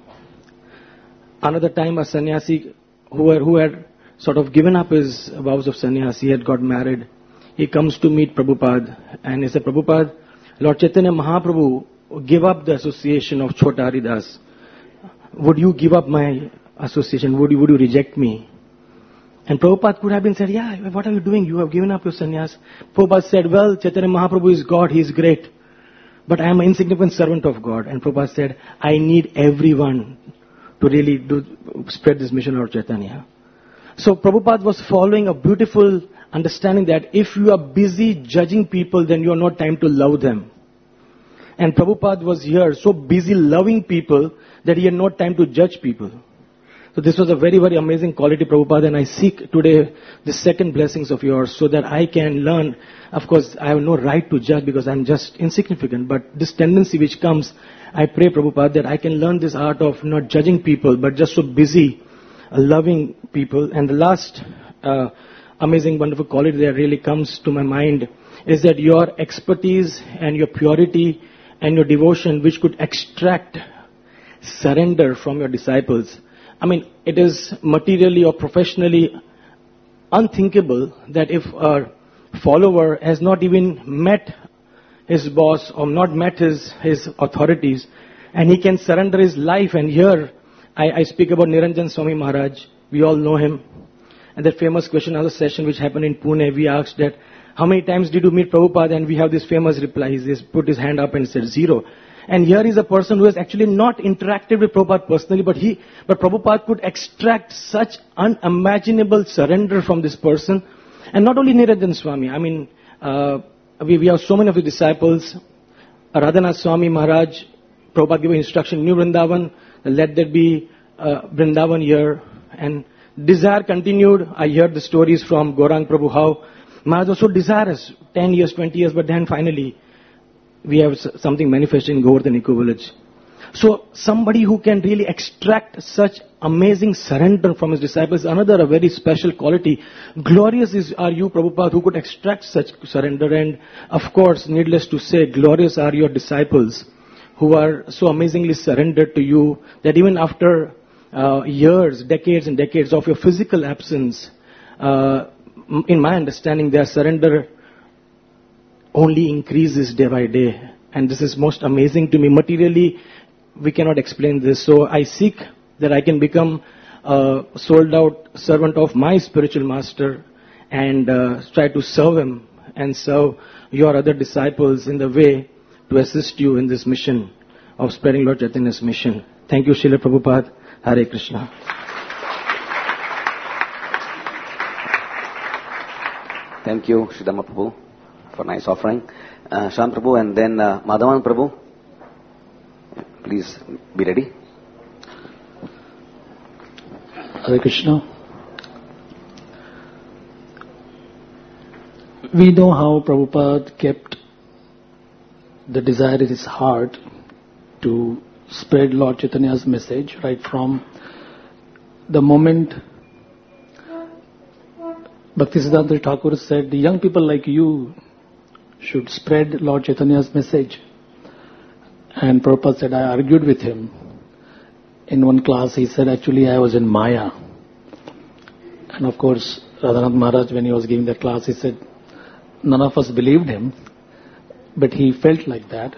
[SPEAKER 18] Another time a sannyasi who had sort of given up his vows of sannyasi, had got married. He comes to meet Prabhupada and he said, Prabhupada, Lord Chaitanya Mahaprabhu gave up the association of Chota Haridas. Would you give up my association? Would you reject me? And Prabhupada could have been said, yeah, what are you doing? You have given up your sannyas. Prabhupada said, well, Chaitanya Mahaprabhu is God, he is great. But I am an insignificant servant of God. And Prabhupada said, I need everyone to really spread this mission of Chaitanya. So Prabhupada was following a beautiful understanding that if you are busy judging people, then you have no time to love them. And Prabhupada was here so busy loving people that he had no time to judge people. So this was a very, very amazing quality, Prabhupada, and I seek today the second blessings of yours so that I can learn. Of course, I have no right to judge because I'm just insignificant, but this tendency which comes, I pray, Prabhupada, that I can learn this art of not judging people, but just so busy loving people. And the last amazing, wonderful quality that really comes to my mind is that your expertise and your purity and your devotion, which could extract surrender from your disciples. I mean, it is materially or professionally unthinkable that if a follower has not even met his boss or not met his authorities, and he can surrender his life. And here I speak about Niranjan Swami Maharaj. We all know him. And that famous question of the session which happened in Pune, we asked that, how many times did you meet Prabhupada? And we have this famous reply. He just put his hand up and said 0. And here is a person who has actually not interacted with Prabhupada personally, but Prabhupada could extract such unimaginable surrender from this person. And not only Niranjan Swami, I mean, we have so many of the disciples. Radhanath Swami Maharaj, Prabhupada gave instruction, New Vrindavan, let there be Vrindavan here. And desire continued. I heard the stories from Gaurang Prabhu, how Maharaj was so desirous, 10 years, 20 years, but then finally we have something manifested in Govardhan Eco Village. So somebody who can really extract such amazing surrender from his disciples, another a very special quality. Glorious are you, Prabhupada, who could extract such surrender. And of course, needless to say, glorious are your disciples who are so amazingly surrendered to you that even after years, decades and decades of your physical absence, in my understanding, their surrender only increases day by day. And this is most amazing to me. Materially, we cannot explain this. So I seek that I can become a sold out servant of my spiritual master and try to serve him and serve your other disciples in the way to assist you in this mission of spreading Lord Chaitanya's mission. Thank you, Srila Prabhupada. Hare Krishna.
[SPEAKER 1] Thank you, Sridhama Prabhu, for nice offering. Shyam Prabhu and then Madhavan Prabhu. Please be ready.
[SPEAKER 9] Hare Krishna. We know how Prabhupada kept the desire in his heart to spread Lord Chaitanya's message right from the moment Bhaktisiddhanta Thakur said, the young people like you should spread Lord Chaitanya's message. And Prabhupada said, I argued with him. In one class he said, actually I was in Maya. And of course, Radhanath Maharaj, when he was giving that class, he said, none of us believed him, but he felt like that.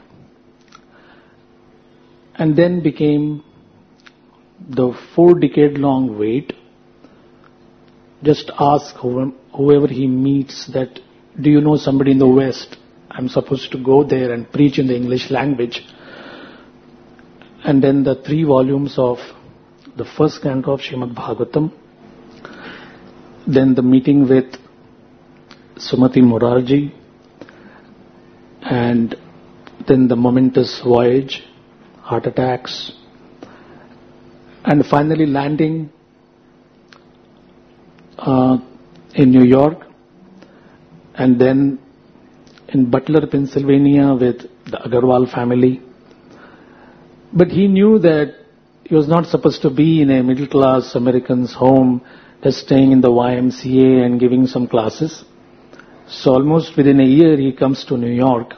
[SPEAKER 9] And then became the 4-decade-long wait. Just ask whoever he meets that, do you know somebody in the West? I'm supposed to go there and preach in the English language. And then the 3 volumes of the first canto of Srimad Bhagavatam. Then the meeting with Sumati Morarji. And then the momentous voyage, heart attacks. And finally landing in New York. And then in Butler, Pennsylvania with the Agarwal family. But he knew that he was not supposed to be in a middle-class American's home, just staying in the YMCA and giving some classes. So almost within a year he comes to New York.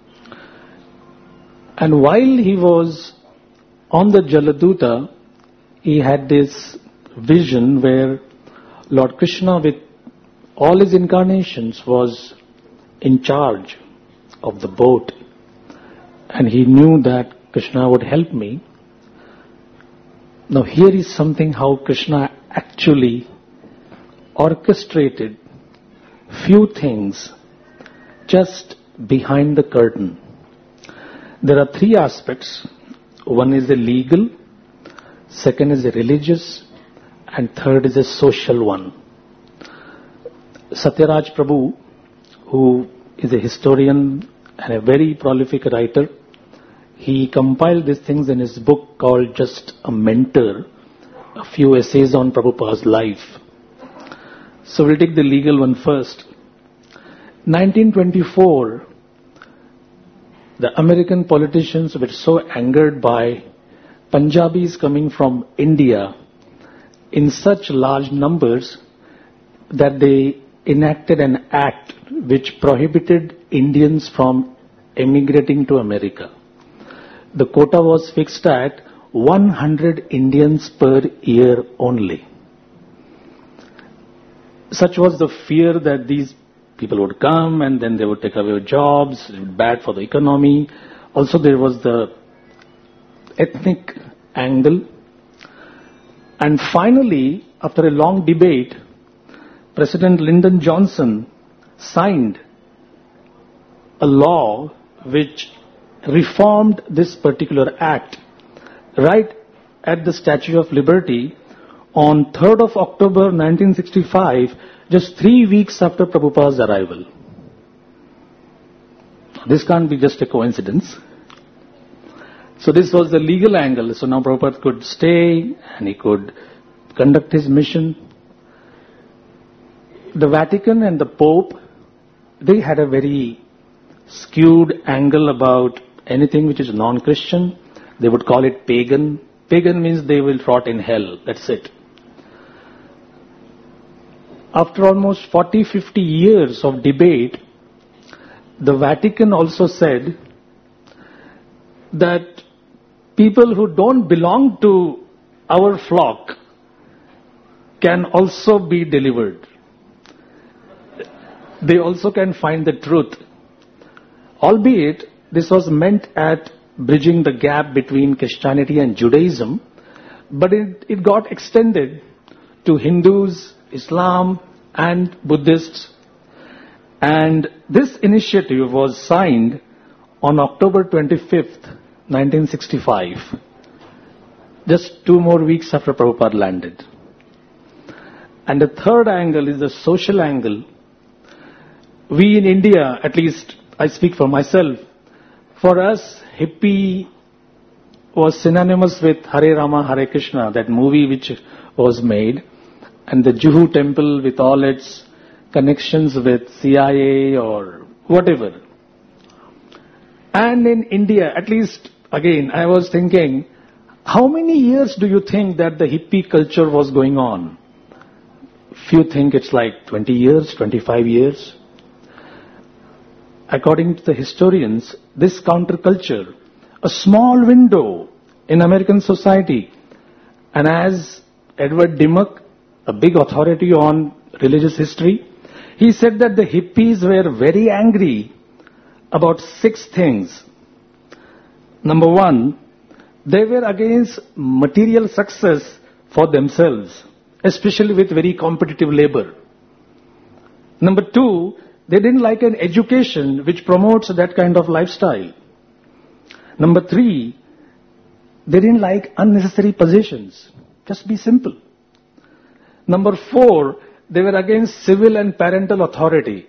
[SPEAKER 9] And while he was on the Jaladuta, he had this vision where Lord Krishna with all his incarnations was in charge of the boat. And he knew that Krishna would help me. Now here is something how Krishna actually orchestrated few things just behind the curtain. There are 3 aspects. One is a legal, second is a religious, and third is a social one. Satyaraj Prabhu, who is a historian and a very prolific writer, he compiled these things in his book called Just a Mentor, a few essays on Prabhupada's life. So we'll take the legal one first. 1924, the American politicians were so angered by Punjabis coming from India in such large numbers that they enacted an act which prohibited Indians from emigrating to America. The quota was fixed at 100 Indians per year only. Such was the fear that these people would come and then they would take away jobs, it would be bad for the economy. Also there was the ethnic angle. And finally, after a long debate, President Lyndon Johnson signed a law which reformed this particular act right at the Statue of Liberty on 3rd of October 1965, just 3 weeks after Prabhupada's arrival. This can't be just a coincidence. So this was the legal angle. So now Prabhupada could stay and he could conduct his mission. The Vatican and the Pope, they had a very skewed angle about anything which is non-Christian.
[SPEAKER 19] They would call it pagan. Pagan means they will rot in hell. That's it. After almost 40-50 years of debate, the Vatican also said that people who don't belong to our flock can also be delivered. They also can find the truth. Albeit, this was meant at bridging the gap between Christianity and Judaism, but it got extended to Hindus, Islam, and Buddhists. And this initiative was signed on October 25th, 1965, just 2 more weeks after Prabhupada landed. And the third angle is the social angle. We in India, at least I speak for myself, for us, hippie was synonymous with Hare Rama, Hare Krishna, that movie which was made, and the Juhu temple with all its connections with CIA or whatever. And in India, at least, again, I was thinking, how many years do you think that the hippie culture was going on? Few think it's like 20 years, 25 years. According to the historians, this counterculture, a small window in American society, and as Edward Dimmock, a big authority on religious history, he said that the hippies were very angry about 6 things. Number 1, they were against material success for themselves, especially with very competitive labor. Number 2, they didn't like an education which promotes that kind of lifestyle. Number 3, they didn't like unnecessary possessions. Just be simple. Number 4, they were against civil and parental authority.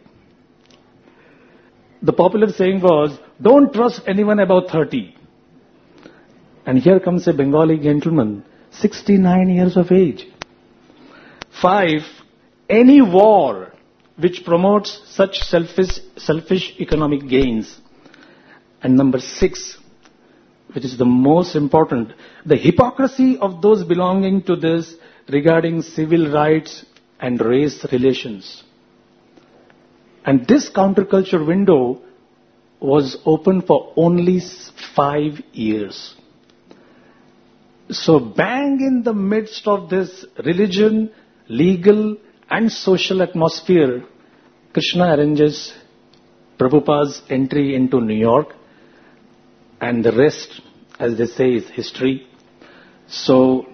[SPEAKER 19] The popular saying was, don't trust anyone above 30. And here comes a Bengali gentleman, 69 years of age. 5, any war which promotes such selfish economic gains. And number 6, which is the most important, the hypocrisy of those belonging to this regarding civil rights and race relations. And this counterculture window was open for only 5 years. So bang in the midst of this religion, legal and social atmosphere, Krishna arranges Prabhupada's entry into New York, and the rest, as they say, is history. So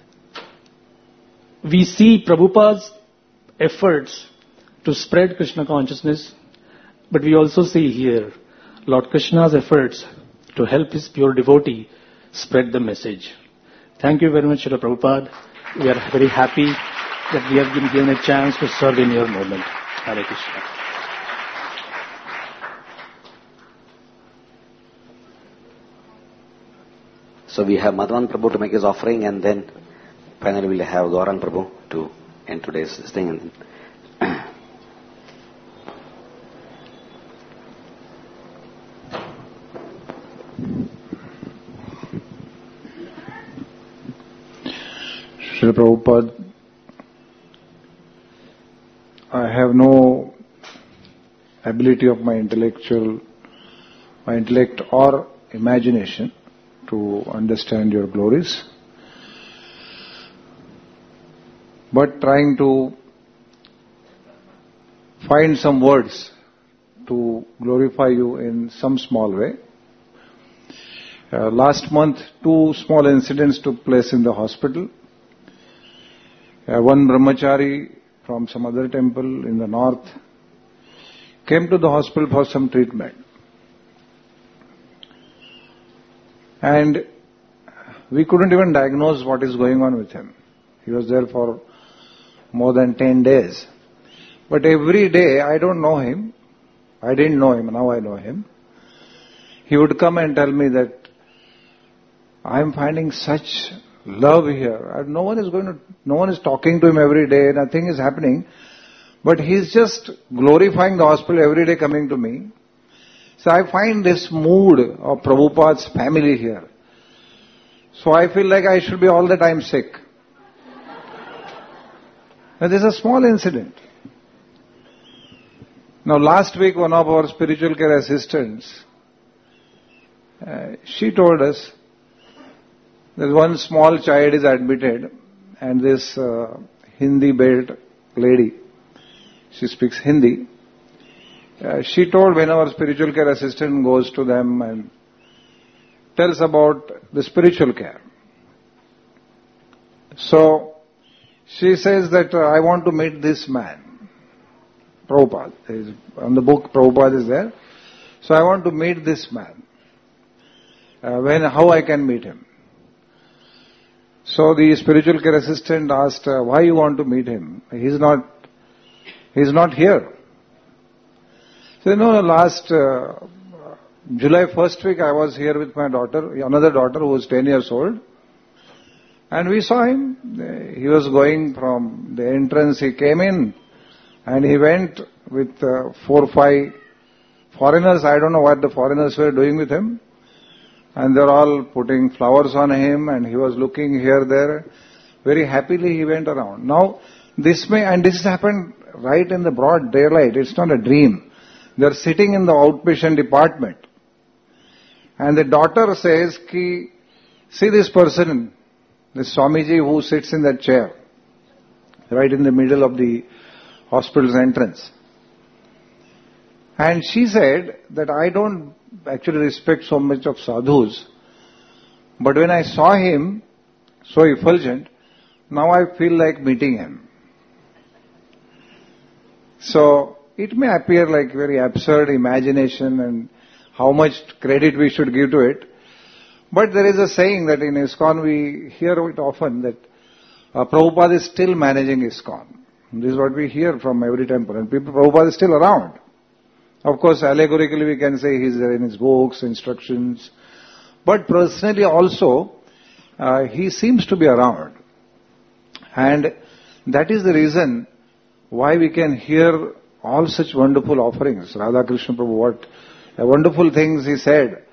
[SPEAKER 19] we see Prabhupada's efforts to spread Krishna consciousness, but we also see here Lord Krishna's efforts to help his pure devotee spread the message. Thank you very much, Srila Prabhupada. We are very happy that we have been given a chance to serve in your movement. Hare Krishna.
[SPEAKER 1] So we have Madhavan Prabhu to make his offering, and then finally we'll have Gaurang Prabhu to end today's thing. And then
[SPEAKER 20] Srila Prabhupada, I have no ability of my intellect or imagination to understand your glories, but trying to find some words to glorify you in some small way. Last month, 2 small incidents took place in the hospital. One brahmachari from some other temple in the north came to the hospital for some treatment. And we couldn't even diagnose what is going on with him. He was there for more than 10 days. But every day, I don't know him. I didn't know him, now I know him. He would come and tell me that I'm finding such love here. No one is talking to him every day, nothing is happening. But he's just glorifying the hospital every day coming to me. So I find this mood of Prabhupada's family here So I feel like I should be all the time sick. Now this is a small incident. Now last week one of our spiritual care assistants, she told us that one small child is admitted and this Hindi belt lady, she speaks Hindi. She told when our spiritual care assistant goes to them and tells about the spiritual care. So she says that I want to meet this man. Prabhupada. On the book Prabhupada is there. So I want to meet this man. How I can meet him? So the spiritual care assistant asked, why you want to meet him? He's not here. So last July 1st week I was here with my daughter, another daughter who was 10 years old. And we saw him. He was going from the entrance, he came in and he went with 4 or 5 foreigners. I don't know what the foreigners were doing with him. And they're all putting flowers on him and he was looking here, there. Very happily he went around. Now, this happened right in the broad daylight. It's not a dream. They're sitting in the outpatient department. And the daughter says, see this person, this Swamiji who sits in that chair, right in the middle of the hospital's entrance. And she said that I don't actually respect so much of sadhus, but when I saw him so effulgent, now I feel like meeting him. So it may appear like very absurd imagination and how much credit we should give to it, but there is a saying that in ISKCON we hear it often that Prabhupada is still managing ISKCON. This is what we hear from every temple, and Prabhupada is still around. Of course, allegorically we can say he's there in his books, instructions, but personally also, he seems to be around. And that is the reason why we can hear all such wonderful offerings. Radha Krishna Prabhu, what wonderful things he said.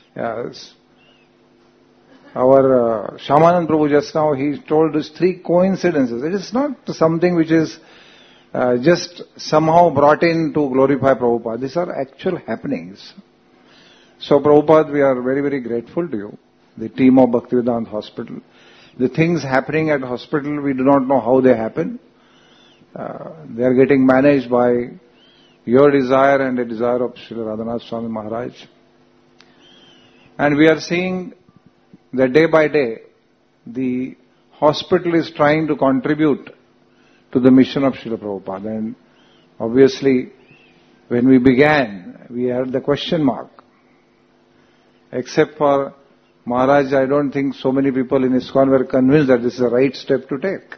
[SPEAKER 20] Our Shyamanand Prabhu just now, he told us 3 coincidences. It is not something which is just somehow brought in to glorify Prabhupada. These are actual happenings. So Prabhupada, we are very, very grateful to you, the team of Bhaktivedanta Hospital. The things happening at hospital, we do not know how they happen. They are getting managed by your desire and the desire of Srila Radhanath Swami Maharaj. And we are seeing that day by day, the hospital is trying to contribute to the mission of Srila Prabhupada. And obviously, when we began, we had the question mark. Except for Maharaj, I don't think so many people in ISKCON were convinced that this is the right step to take.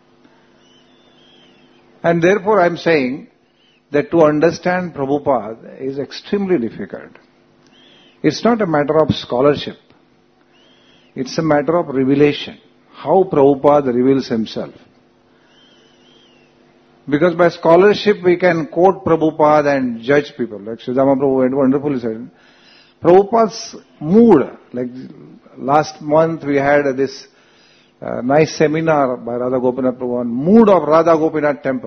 [SPEAKER 20] And therefore I am saying that to understand Prabhupada is extremely difficult. It's not a matter of scholarship. It's a matter of revelation. How Prabhupada reveals himself. Because by scholarship we can quote Prabhupada and judge people. Like Sridhama Prabhu wonderfully said. Prabhupada's mood, like last month we had this nice seminar by Radha Gopinath Prabhu on mood of Radha Gopinath temple.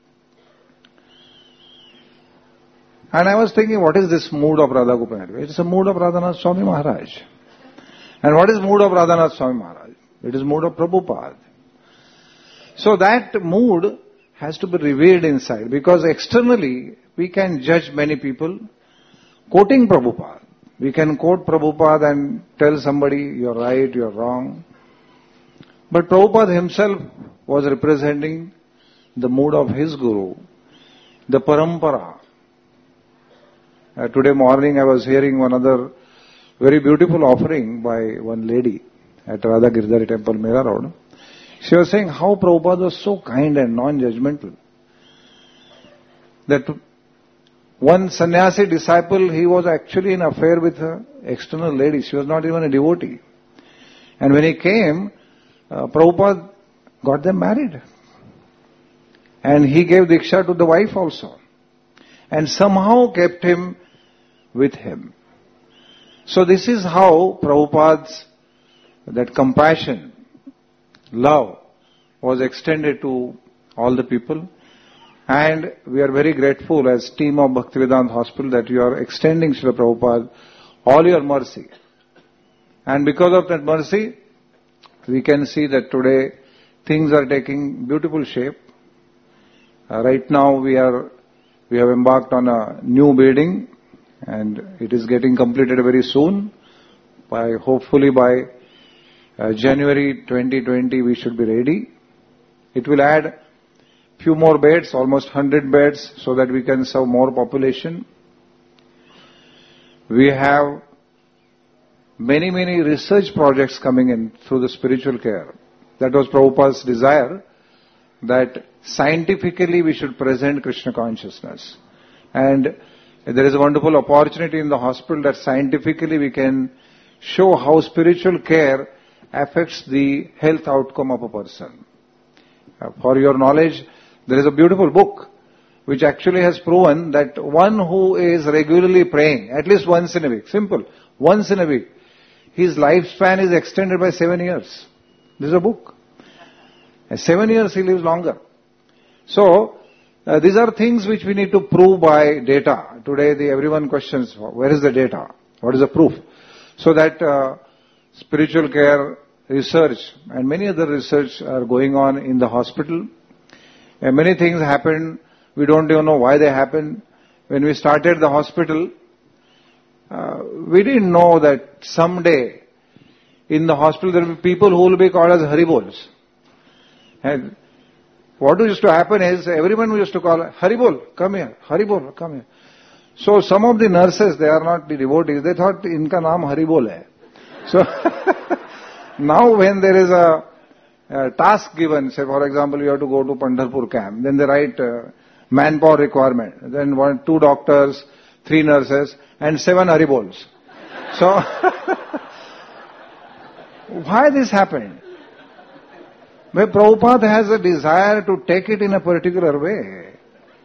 [SPEAKER 20] And I was thinking, what is this mood of Radha Gopinath? It is a mood of Radhanath Swami Maharaj. And what is mood of Radhanath Swami Maharaj? It is mood of Prabhupada. So that mood has to be revealed inside, because externally we can judge many people quoting Prabhupada. We can quote Prabhupada and tell somebody, you're right, you're wrong. But Prabhupada himself was representing the mood of his Guru, the Parampara. Today morning I was hearing one other very beautiful offering by one lady at Radha Girdhari Temple, Mera Road. She was saying how Prabhupada was so kind and non-judgmental. That one sannyasi disciple, he was actually in affair with an external lady. She was not even a devotee. And when he came, Prabhupada got them married. And he gave Diksha to the wife also. And somehow kept him with him. So this is how Prabhupada's that compassion, love was extended to all the people. And we are very grateful as team of Bhaktivedanta Hospital that you are extending, Srila Prabhupada, all your mercy. And because of that mercy, we can see that today things are taking beautiful shape. Right now we have embarked on a new building and it is getting completed very soon. Hopefully by January 2020 we should be ready. It will add few more beds, almost 100 beds, so that we can serve more population. We have many research projects coming in through the spiritual care. That was Prabhupada's desire, that scientifically we should present Krishna consciousness. And there is a wonderful opportunity in the hospital that scientifically we can show how spiritual care affects the health outcome of a person. For your knowledge, there is a beautiful book which actually has proven that one who is regularly praying, at least once in a week, simple, once in a week, his lifespan is extended by 7 years. This is a book. 7 years he lives longer. So, these are things which we need to prove by data. Today everyone questions, where is the data? What is the proof? So that spiritual care research and many other research are going on in the hospital. And many things happen, we don't even know why they happen. When we started the hospital, we didn't know that someday in the hospital there will be people who will be called as Haribols. And what used to happen is everyone used to call, Haribol, come here, Haribol, come here. So some of the nurses, they are not the devotees, they thought, Inka naam Haribol hai. So now when there is a task given, say for example you have to go to Pandharpur camp, then they write manpower requirement, then 2 doctors, 3 nurses and 7 Haribols. So why this happened? Well, Prabhupada has a desire to take it in a particular way.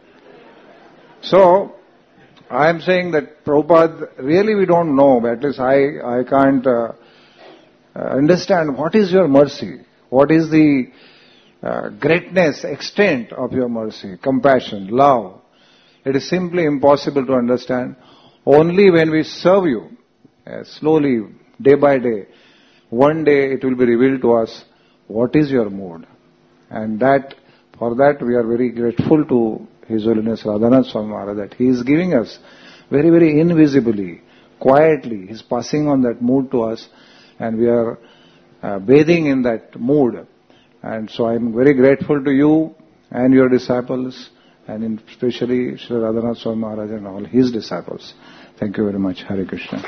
[SPEAKER 20] So I am saying that Prabhupada, really we don't know, but at least I can't understand what is your mercy. What is the greatness, extent of your mercy, compassion, love? It is simply impossible to understand. Only when we serve you, slowly, day by day, one day it will be revealed to us what is your mood. And for that we are very grateful to His Holiness Radhanath Swami Maharaj that He is giving us very invisibly, quietly, He is passing on that mood to us and we are bathing in that mood. And so I am very grateful to you and your disciples and especially Sri Radhanath Swami Maharaj and all his disciples. Thank you very much. Hare Krishna.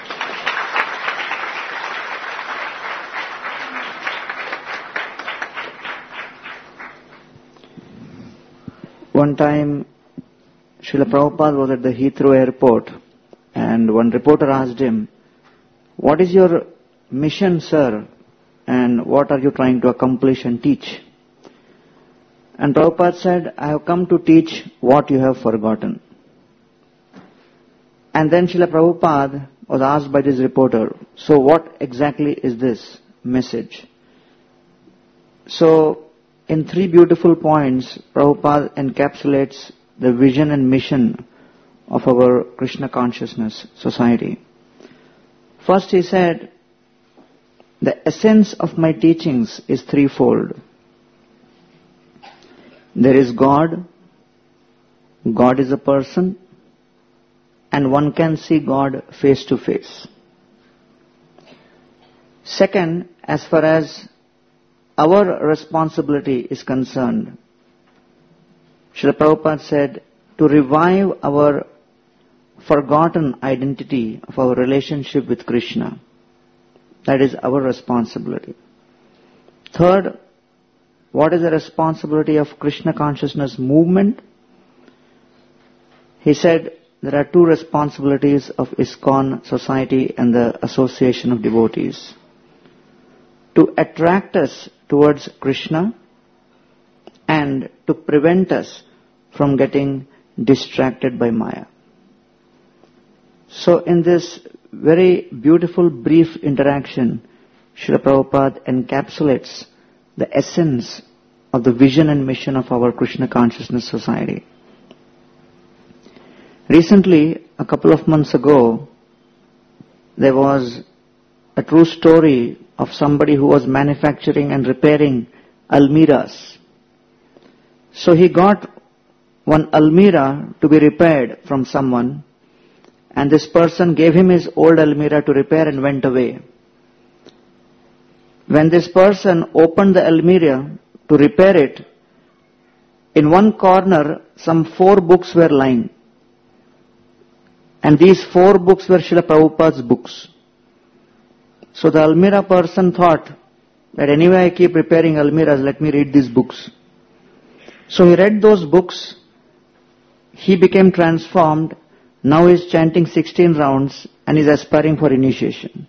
[SPEAKER 21] One time, Srila Prabhupada was at the Heathrow airport and one reporter asked him, "What is your mission, sir? And what are you trying to accomplish and teach?" And Prabhupada said, "I have come to teach what you have forgotten." And then Srila Prabhupada was asked by this reporter, "So what exactly is this message?" So, in 3 beautiful points, Prabhupada encapsulates the vision and mission of our Krishna Consciousness Society. First he said, the essence of my teachings is threefold. There is God, God is a person, and one can see God face to face. Second, as far as our responsibility is concerned, Srila Prabhupada said, to revive our forgotten identity of our relationship with Krishna. That is our responsibility. Third, what is the responsibility of Krishna consciousness movement? He said there are 2 responsibilities of ISKCON society and the association of devotees. To attract us towards Krishna and to prevent us from getting distracted by Maya. So in this very beautiful brief interaction, Srila Prabhupada encapsulates the essence of the vision and mission of our Krishna Consciousness Society. Recently, a couple of months ago, there was a true story of somebody who was manufacturing and repairing almiras. So he got one almira to be repaired from someone, and this person gave him his old almira to repair and went away. When this person opened the almira to repair it, in one corner some 4 books were lying. And these 4 books were Srila Prabhupada's books. So the almira person thought that anyway I keep repairing almiras, let me read these books. So he read those books, he became transformed, now he is chanting 16 rounds and is aspiring for initiation.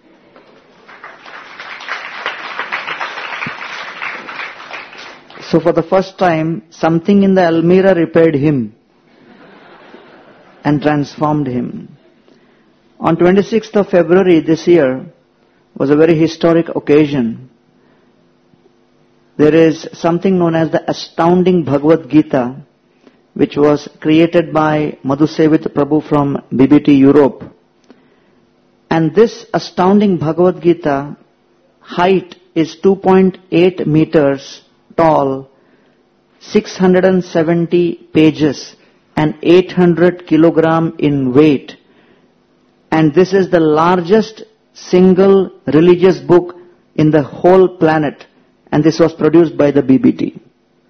[SPEAKER 21] So for the first time, something in the almira repaired him and transformed him. On 26th of February this year was a very historic occasion. There is something known as the Astounding Bhagavad Gita, which was created by Madhusevit Prabhu from BBT Europe. And this Astounding Bhagavad Gita height is 2.8 meters tall, 670 pages, and 800 kilogram in weight. And this is the largest single religious book in the whole planet. And this was produced by the BBT.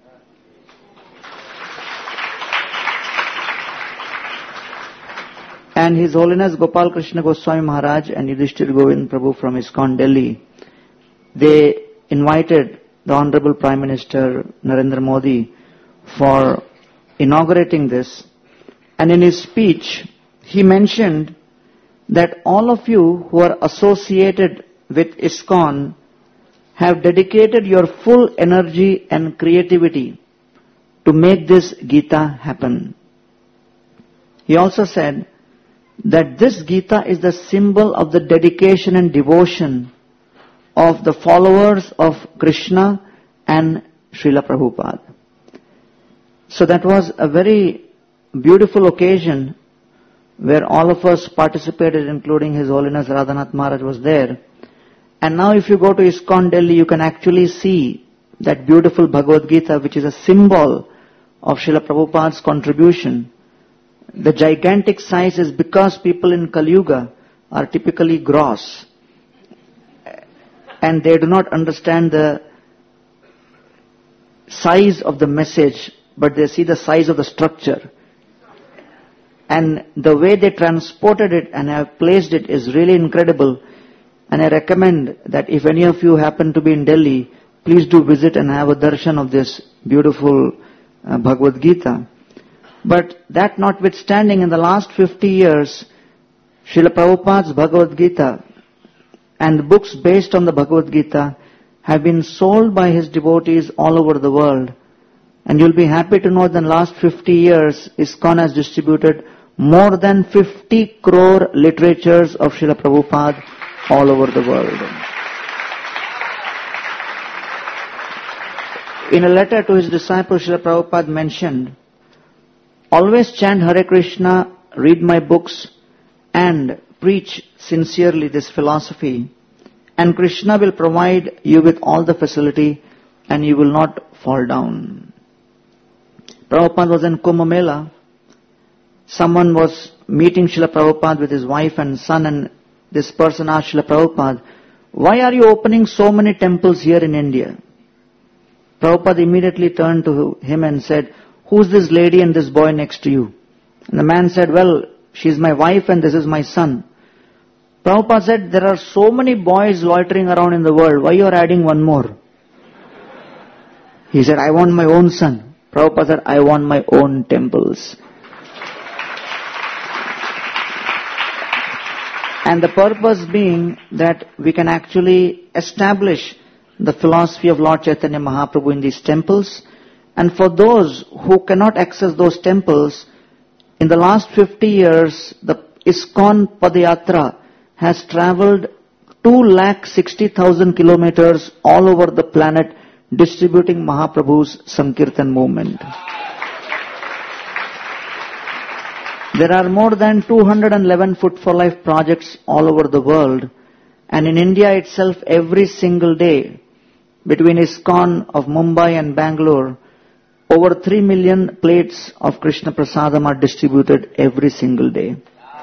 [SPEAKER 21] And His Holiness Gopal Krishna Goswami Maharaj and Yudhishthir Govind Prabhu from ISKCON Delhi, they invited the Honorable Prime Minister Narendra Modi for inaugurating this. And in his speech, he mentioned that all of you who are associated with ISKCON have dedicated your full energy and creativity to make this Gita happen. He also said that this Gita is the symbol of the dedication and devotion of the followers of Krishna and Srila Prabhupada. So that was a very beautiful occasion where all of us participated, including His Holiness Radhanath Maharaj was there. And now if you go to ISKCON Delhi, you can actually see that beautiful Bhagavad Gita, which is a symbol of Srila Prabhupada's contribution. The gigantic size is because people in Kali Yuga are typically gross. And they do not understand the size of the message, but they see the size of the structure. And the way they transported it and have placed it is really incredible. And I recommend that if any of you happen to be in Delhi, please do visit and have a darshan of this beautiful Bhagavad Gita. But that notwithstanding, in the last 50 years, Srila Prabhupada's Bhagavad Gita and the books based on the Bhagavad Gita have been sold by his devotees all over the world. And you'll be happy to know that in the last 50 years, ISKCON has distributed more than 50 crore literatures of Srila Prabhupada all over the world. In a letter to his disciple, Srila Prabhupada mentioned, always chant Hare Krishna, read my books, and preach sincerely this philosophy, and Krishna will provide you with all the facility and you will not fall down. Prabhupada was in Kumbh Mela. Someone was meeting Srila Prabhupada with his wife and son, and this person asked Srila Prabhupada, why are you opening so many temples here in India? Prabhupada immediately turned to him and said, who's this lady and this boy next to you? And the man said, well, she's my wife and this is my son. Prabhupada said, there are so many boys loitering around in the world, why you are adding one more? He said, I want my own son. Prabhupada said, I want my own temples. And the purpose being that we can actually establish the philosophy of Lord Chaitanya Mahaprabhu in these temples. And for those who cannot access those temples, in the last 50 years, the ISKCON Padayatra has traveled 260,000 kilometers all over the planet distributing Mahaprabhu's Sankirtan movement. There are more than 211 Food for Life projects all over the world, and in India itself every single day between ISKCON of Mumbai and Bangalore, over 3 million plates of Krishna Prasadam are distributed every single day.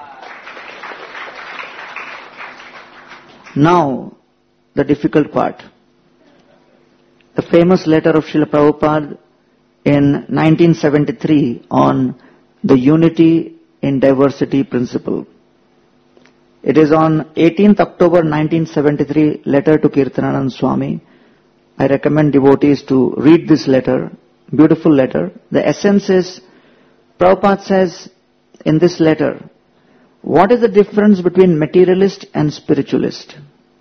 [SPEAKER 21] Now, the difficult part. The famous letter of Srila Prabhupada in 1973 on the unity in diversity principle. It is on 18th October 1973, letter to Kirtananand Swami. I recommend devotees to read this letter, beautiful letter. The essence is, Prabhupada says in this letter, what is the difference between materialist and spiritualist?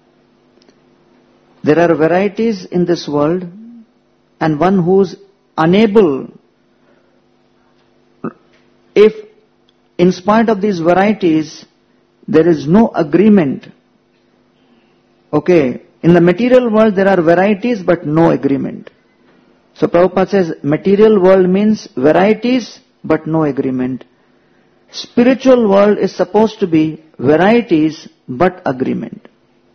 [SPEAKER 21] There are varieties in this world, and one who's unable, if in spite of these varieties, there is no agreement. Okay, in the material world there are varieties but no agreement. So Prabhupada says material world means varieties but no agreement. Spiritual world is supposed to be varieties but agreement.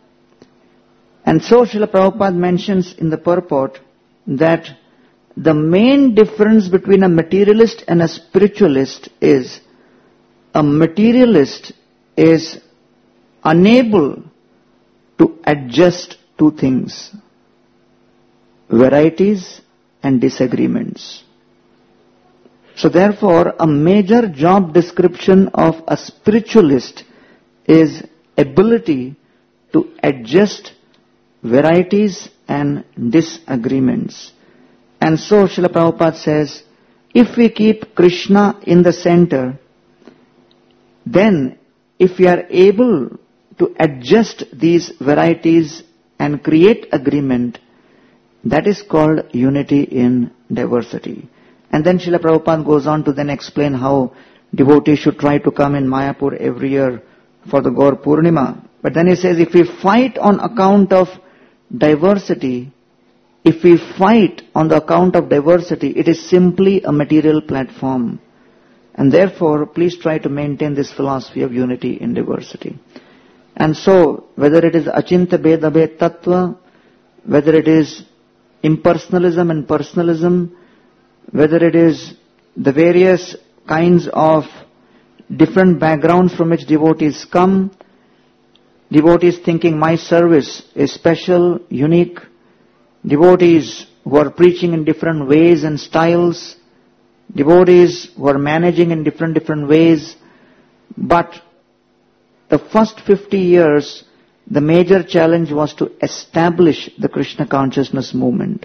[SPEAKER 21] And so Srila Prabhupada mentions in the purport that the main difference between a materialist and a spiritualist is a materialist is unable to adjust two things, varieties and disagreements. So therefore, a major job description of a spiritualist is ability to adjust varieties and disagreements. And so Srila Prabhupada says, if we keep Krishna in the center, then if we are able to adjust these varieties and create agreement, that is called unity in diversity. And then Srila Prabhupada goes on to then explain how devotees should try to come in Mayapur every year for the Gaur Purnima. But then he says, if we fight on account of diversity, if we fight on the account of diversity, it is simply a material platform. And therefore, please try to maintain this philosophy of unity in diversity. And so, whether it is Achinta Bheda Bhed Tattva, whether it is impersonalism and personalism, whether it is the various kinds of different backgrounds from which devotees come, devotees thinking my service is special, unique, devotees who are preaching in different ways and styles, devotees who are managing in different ways. But the first 50 years, the major challenge was to establish the Krishna consciousness movement.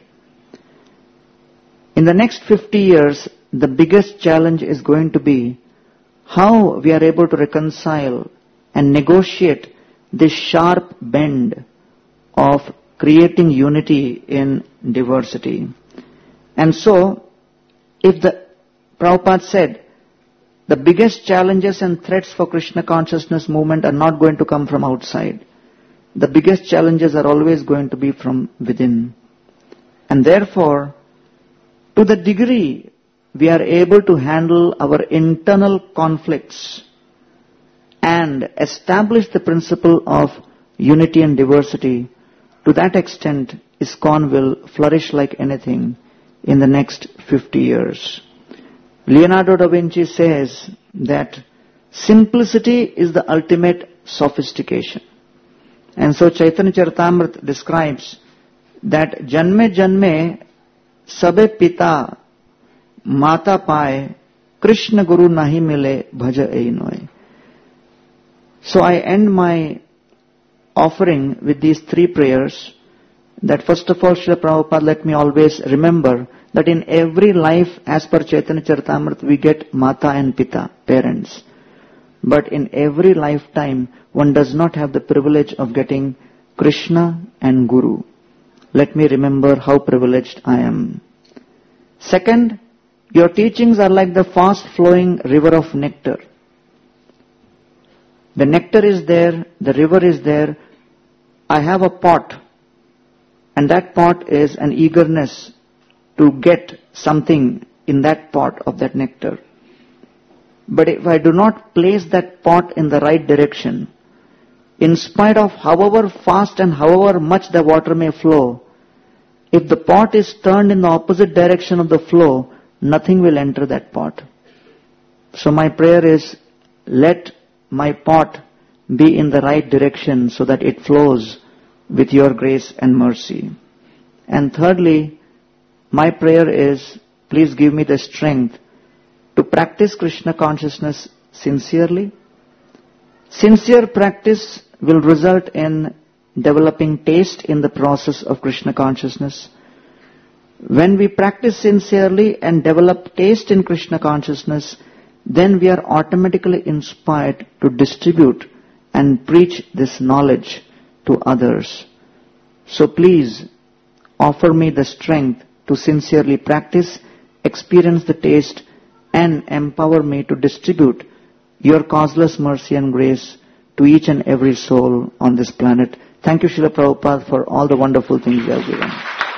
[SPEAKER 21] In the next 50 years, the biggest challenge is going to be how we are able to reconcile and negotiate this sharp bend of creating unity in diversity. And so, if the Prabhupada said, the biggest challenges and threats for Krishna consciousness movement are not going to come from outside. The biggest challenges are always going to be from within. And therefore, to the degree we are able to handle our internal conflicts and establish the principle of unity and diversity, to that extent, ISKCON will flourish like anything in the next 50 years. Leonardo da Vinci says that simplicity is the ultimate sophistication. And so Chaitanya Charitamrita describes that Janme Janme Sabe Pita Mata Paye Krishna Guru Nahi Mile Bhaja Einoi. So I end my offering with these three prayers, that first of all, Srila Prabhupada, let me always remember that in every life, as per Chaitanya Charitamrita, we get Mata and Pita, parents. But in every lifetime, one does not have the privilege of getting Krishna and Guru. Let me remember how privileged I am. Second, your teachings are like the fast-flowing river of nectar. The nectar is there, the river is there, I have a pot, and that pot is an eagerness to get something in that pot of that nectar. But if I do not place that pot in the right direction, in spite of however fast and however much the water may flow, if the pot is turned in the opposite direction of the flow, nothing will enter that pot. So my prayer is, let my pot be in the right direction so that it flows with your grace and mercy. And thirdly, my prayer is, please give me the strength to practice Krishna consciousness sincerely. Sincere practice will result in developing taste in the process of Krishna consciousness. When we practice sincerely and develop taste in Krishna consciousness, then we are automatically inspired to distribute and preach this knowledge to others. So please offer me the strength to sincerely practice, experience the taste, and empower me to distribute your causeless mercy and grace to each and every soul on this planet. Thank you, Srila Prabhupada, for all the wonderful things you have given.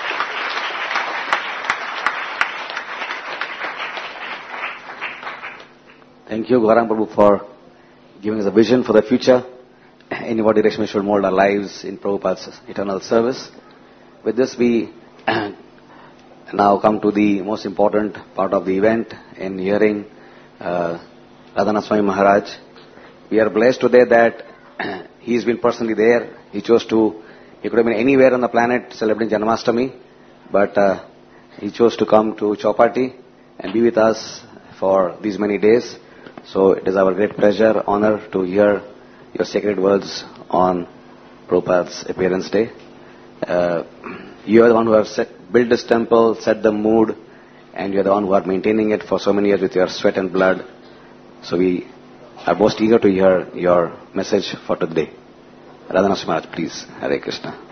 [SPEAKER 1] Thank you, Gaurang Prabhu, for giving us a vision for the future, in what direction we should mold our lives in Prabhupada's eternal service. With this, we now come to the most important part of the event in hearing Radhanath Swami Maharaj. We are blessed today that he has been personally there. He could have been anywhere on the planet celebrating Janmashtami, but he chose to come to Chowpatty and be with us for these many days. So it is our great pleasure, honor to hear your sacred words on Prabhupada's appearance day. You are the one who have built this temple, set the mood, and you are the one who are maintaining it for so many years with your sweat and blood. So we are most eager to hear your message for today. Radhanath Maharaj, please. Hare Krishna.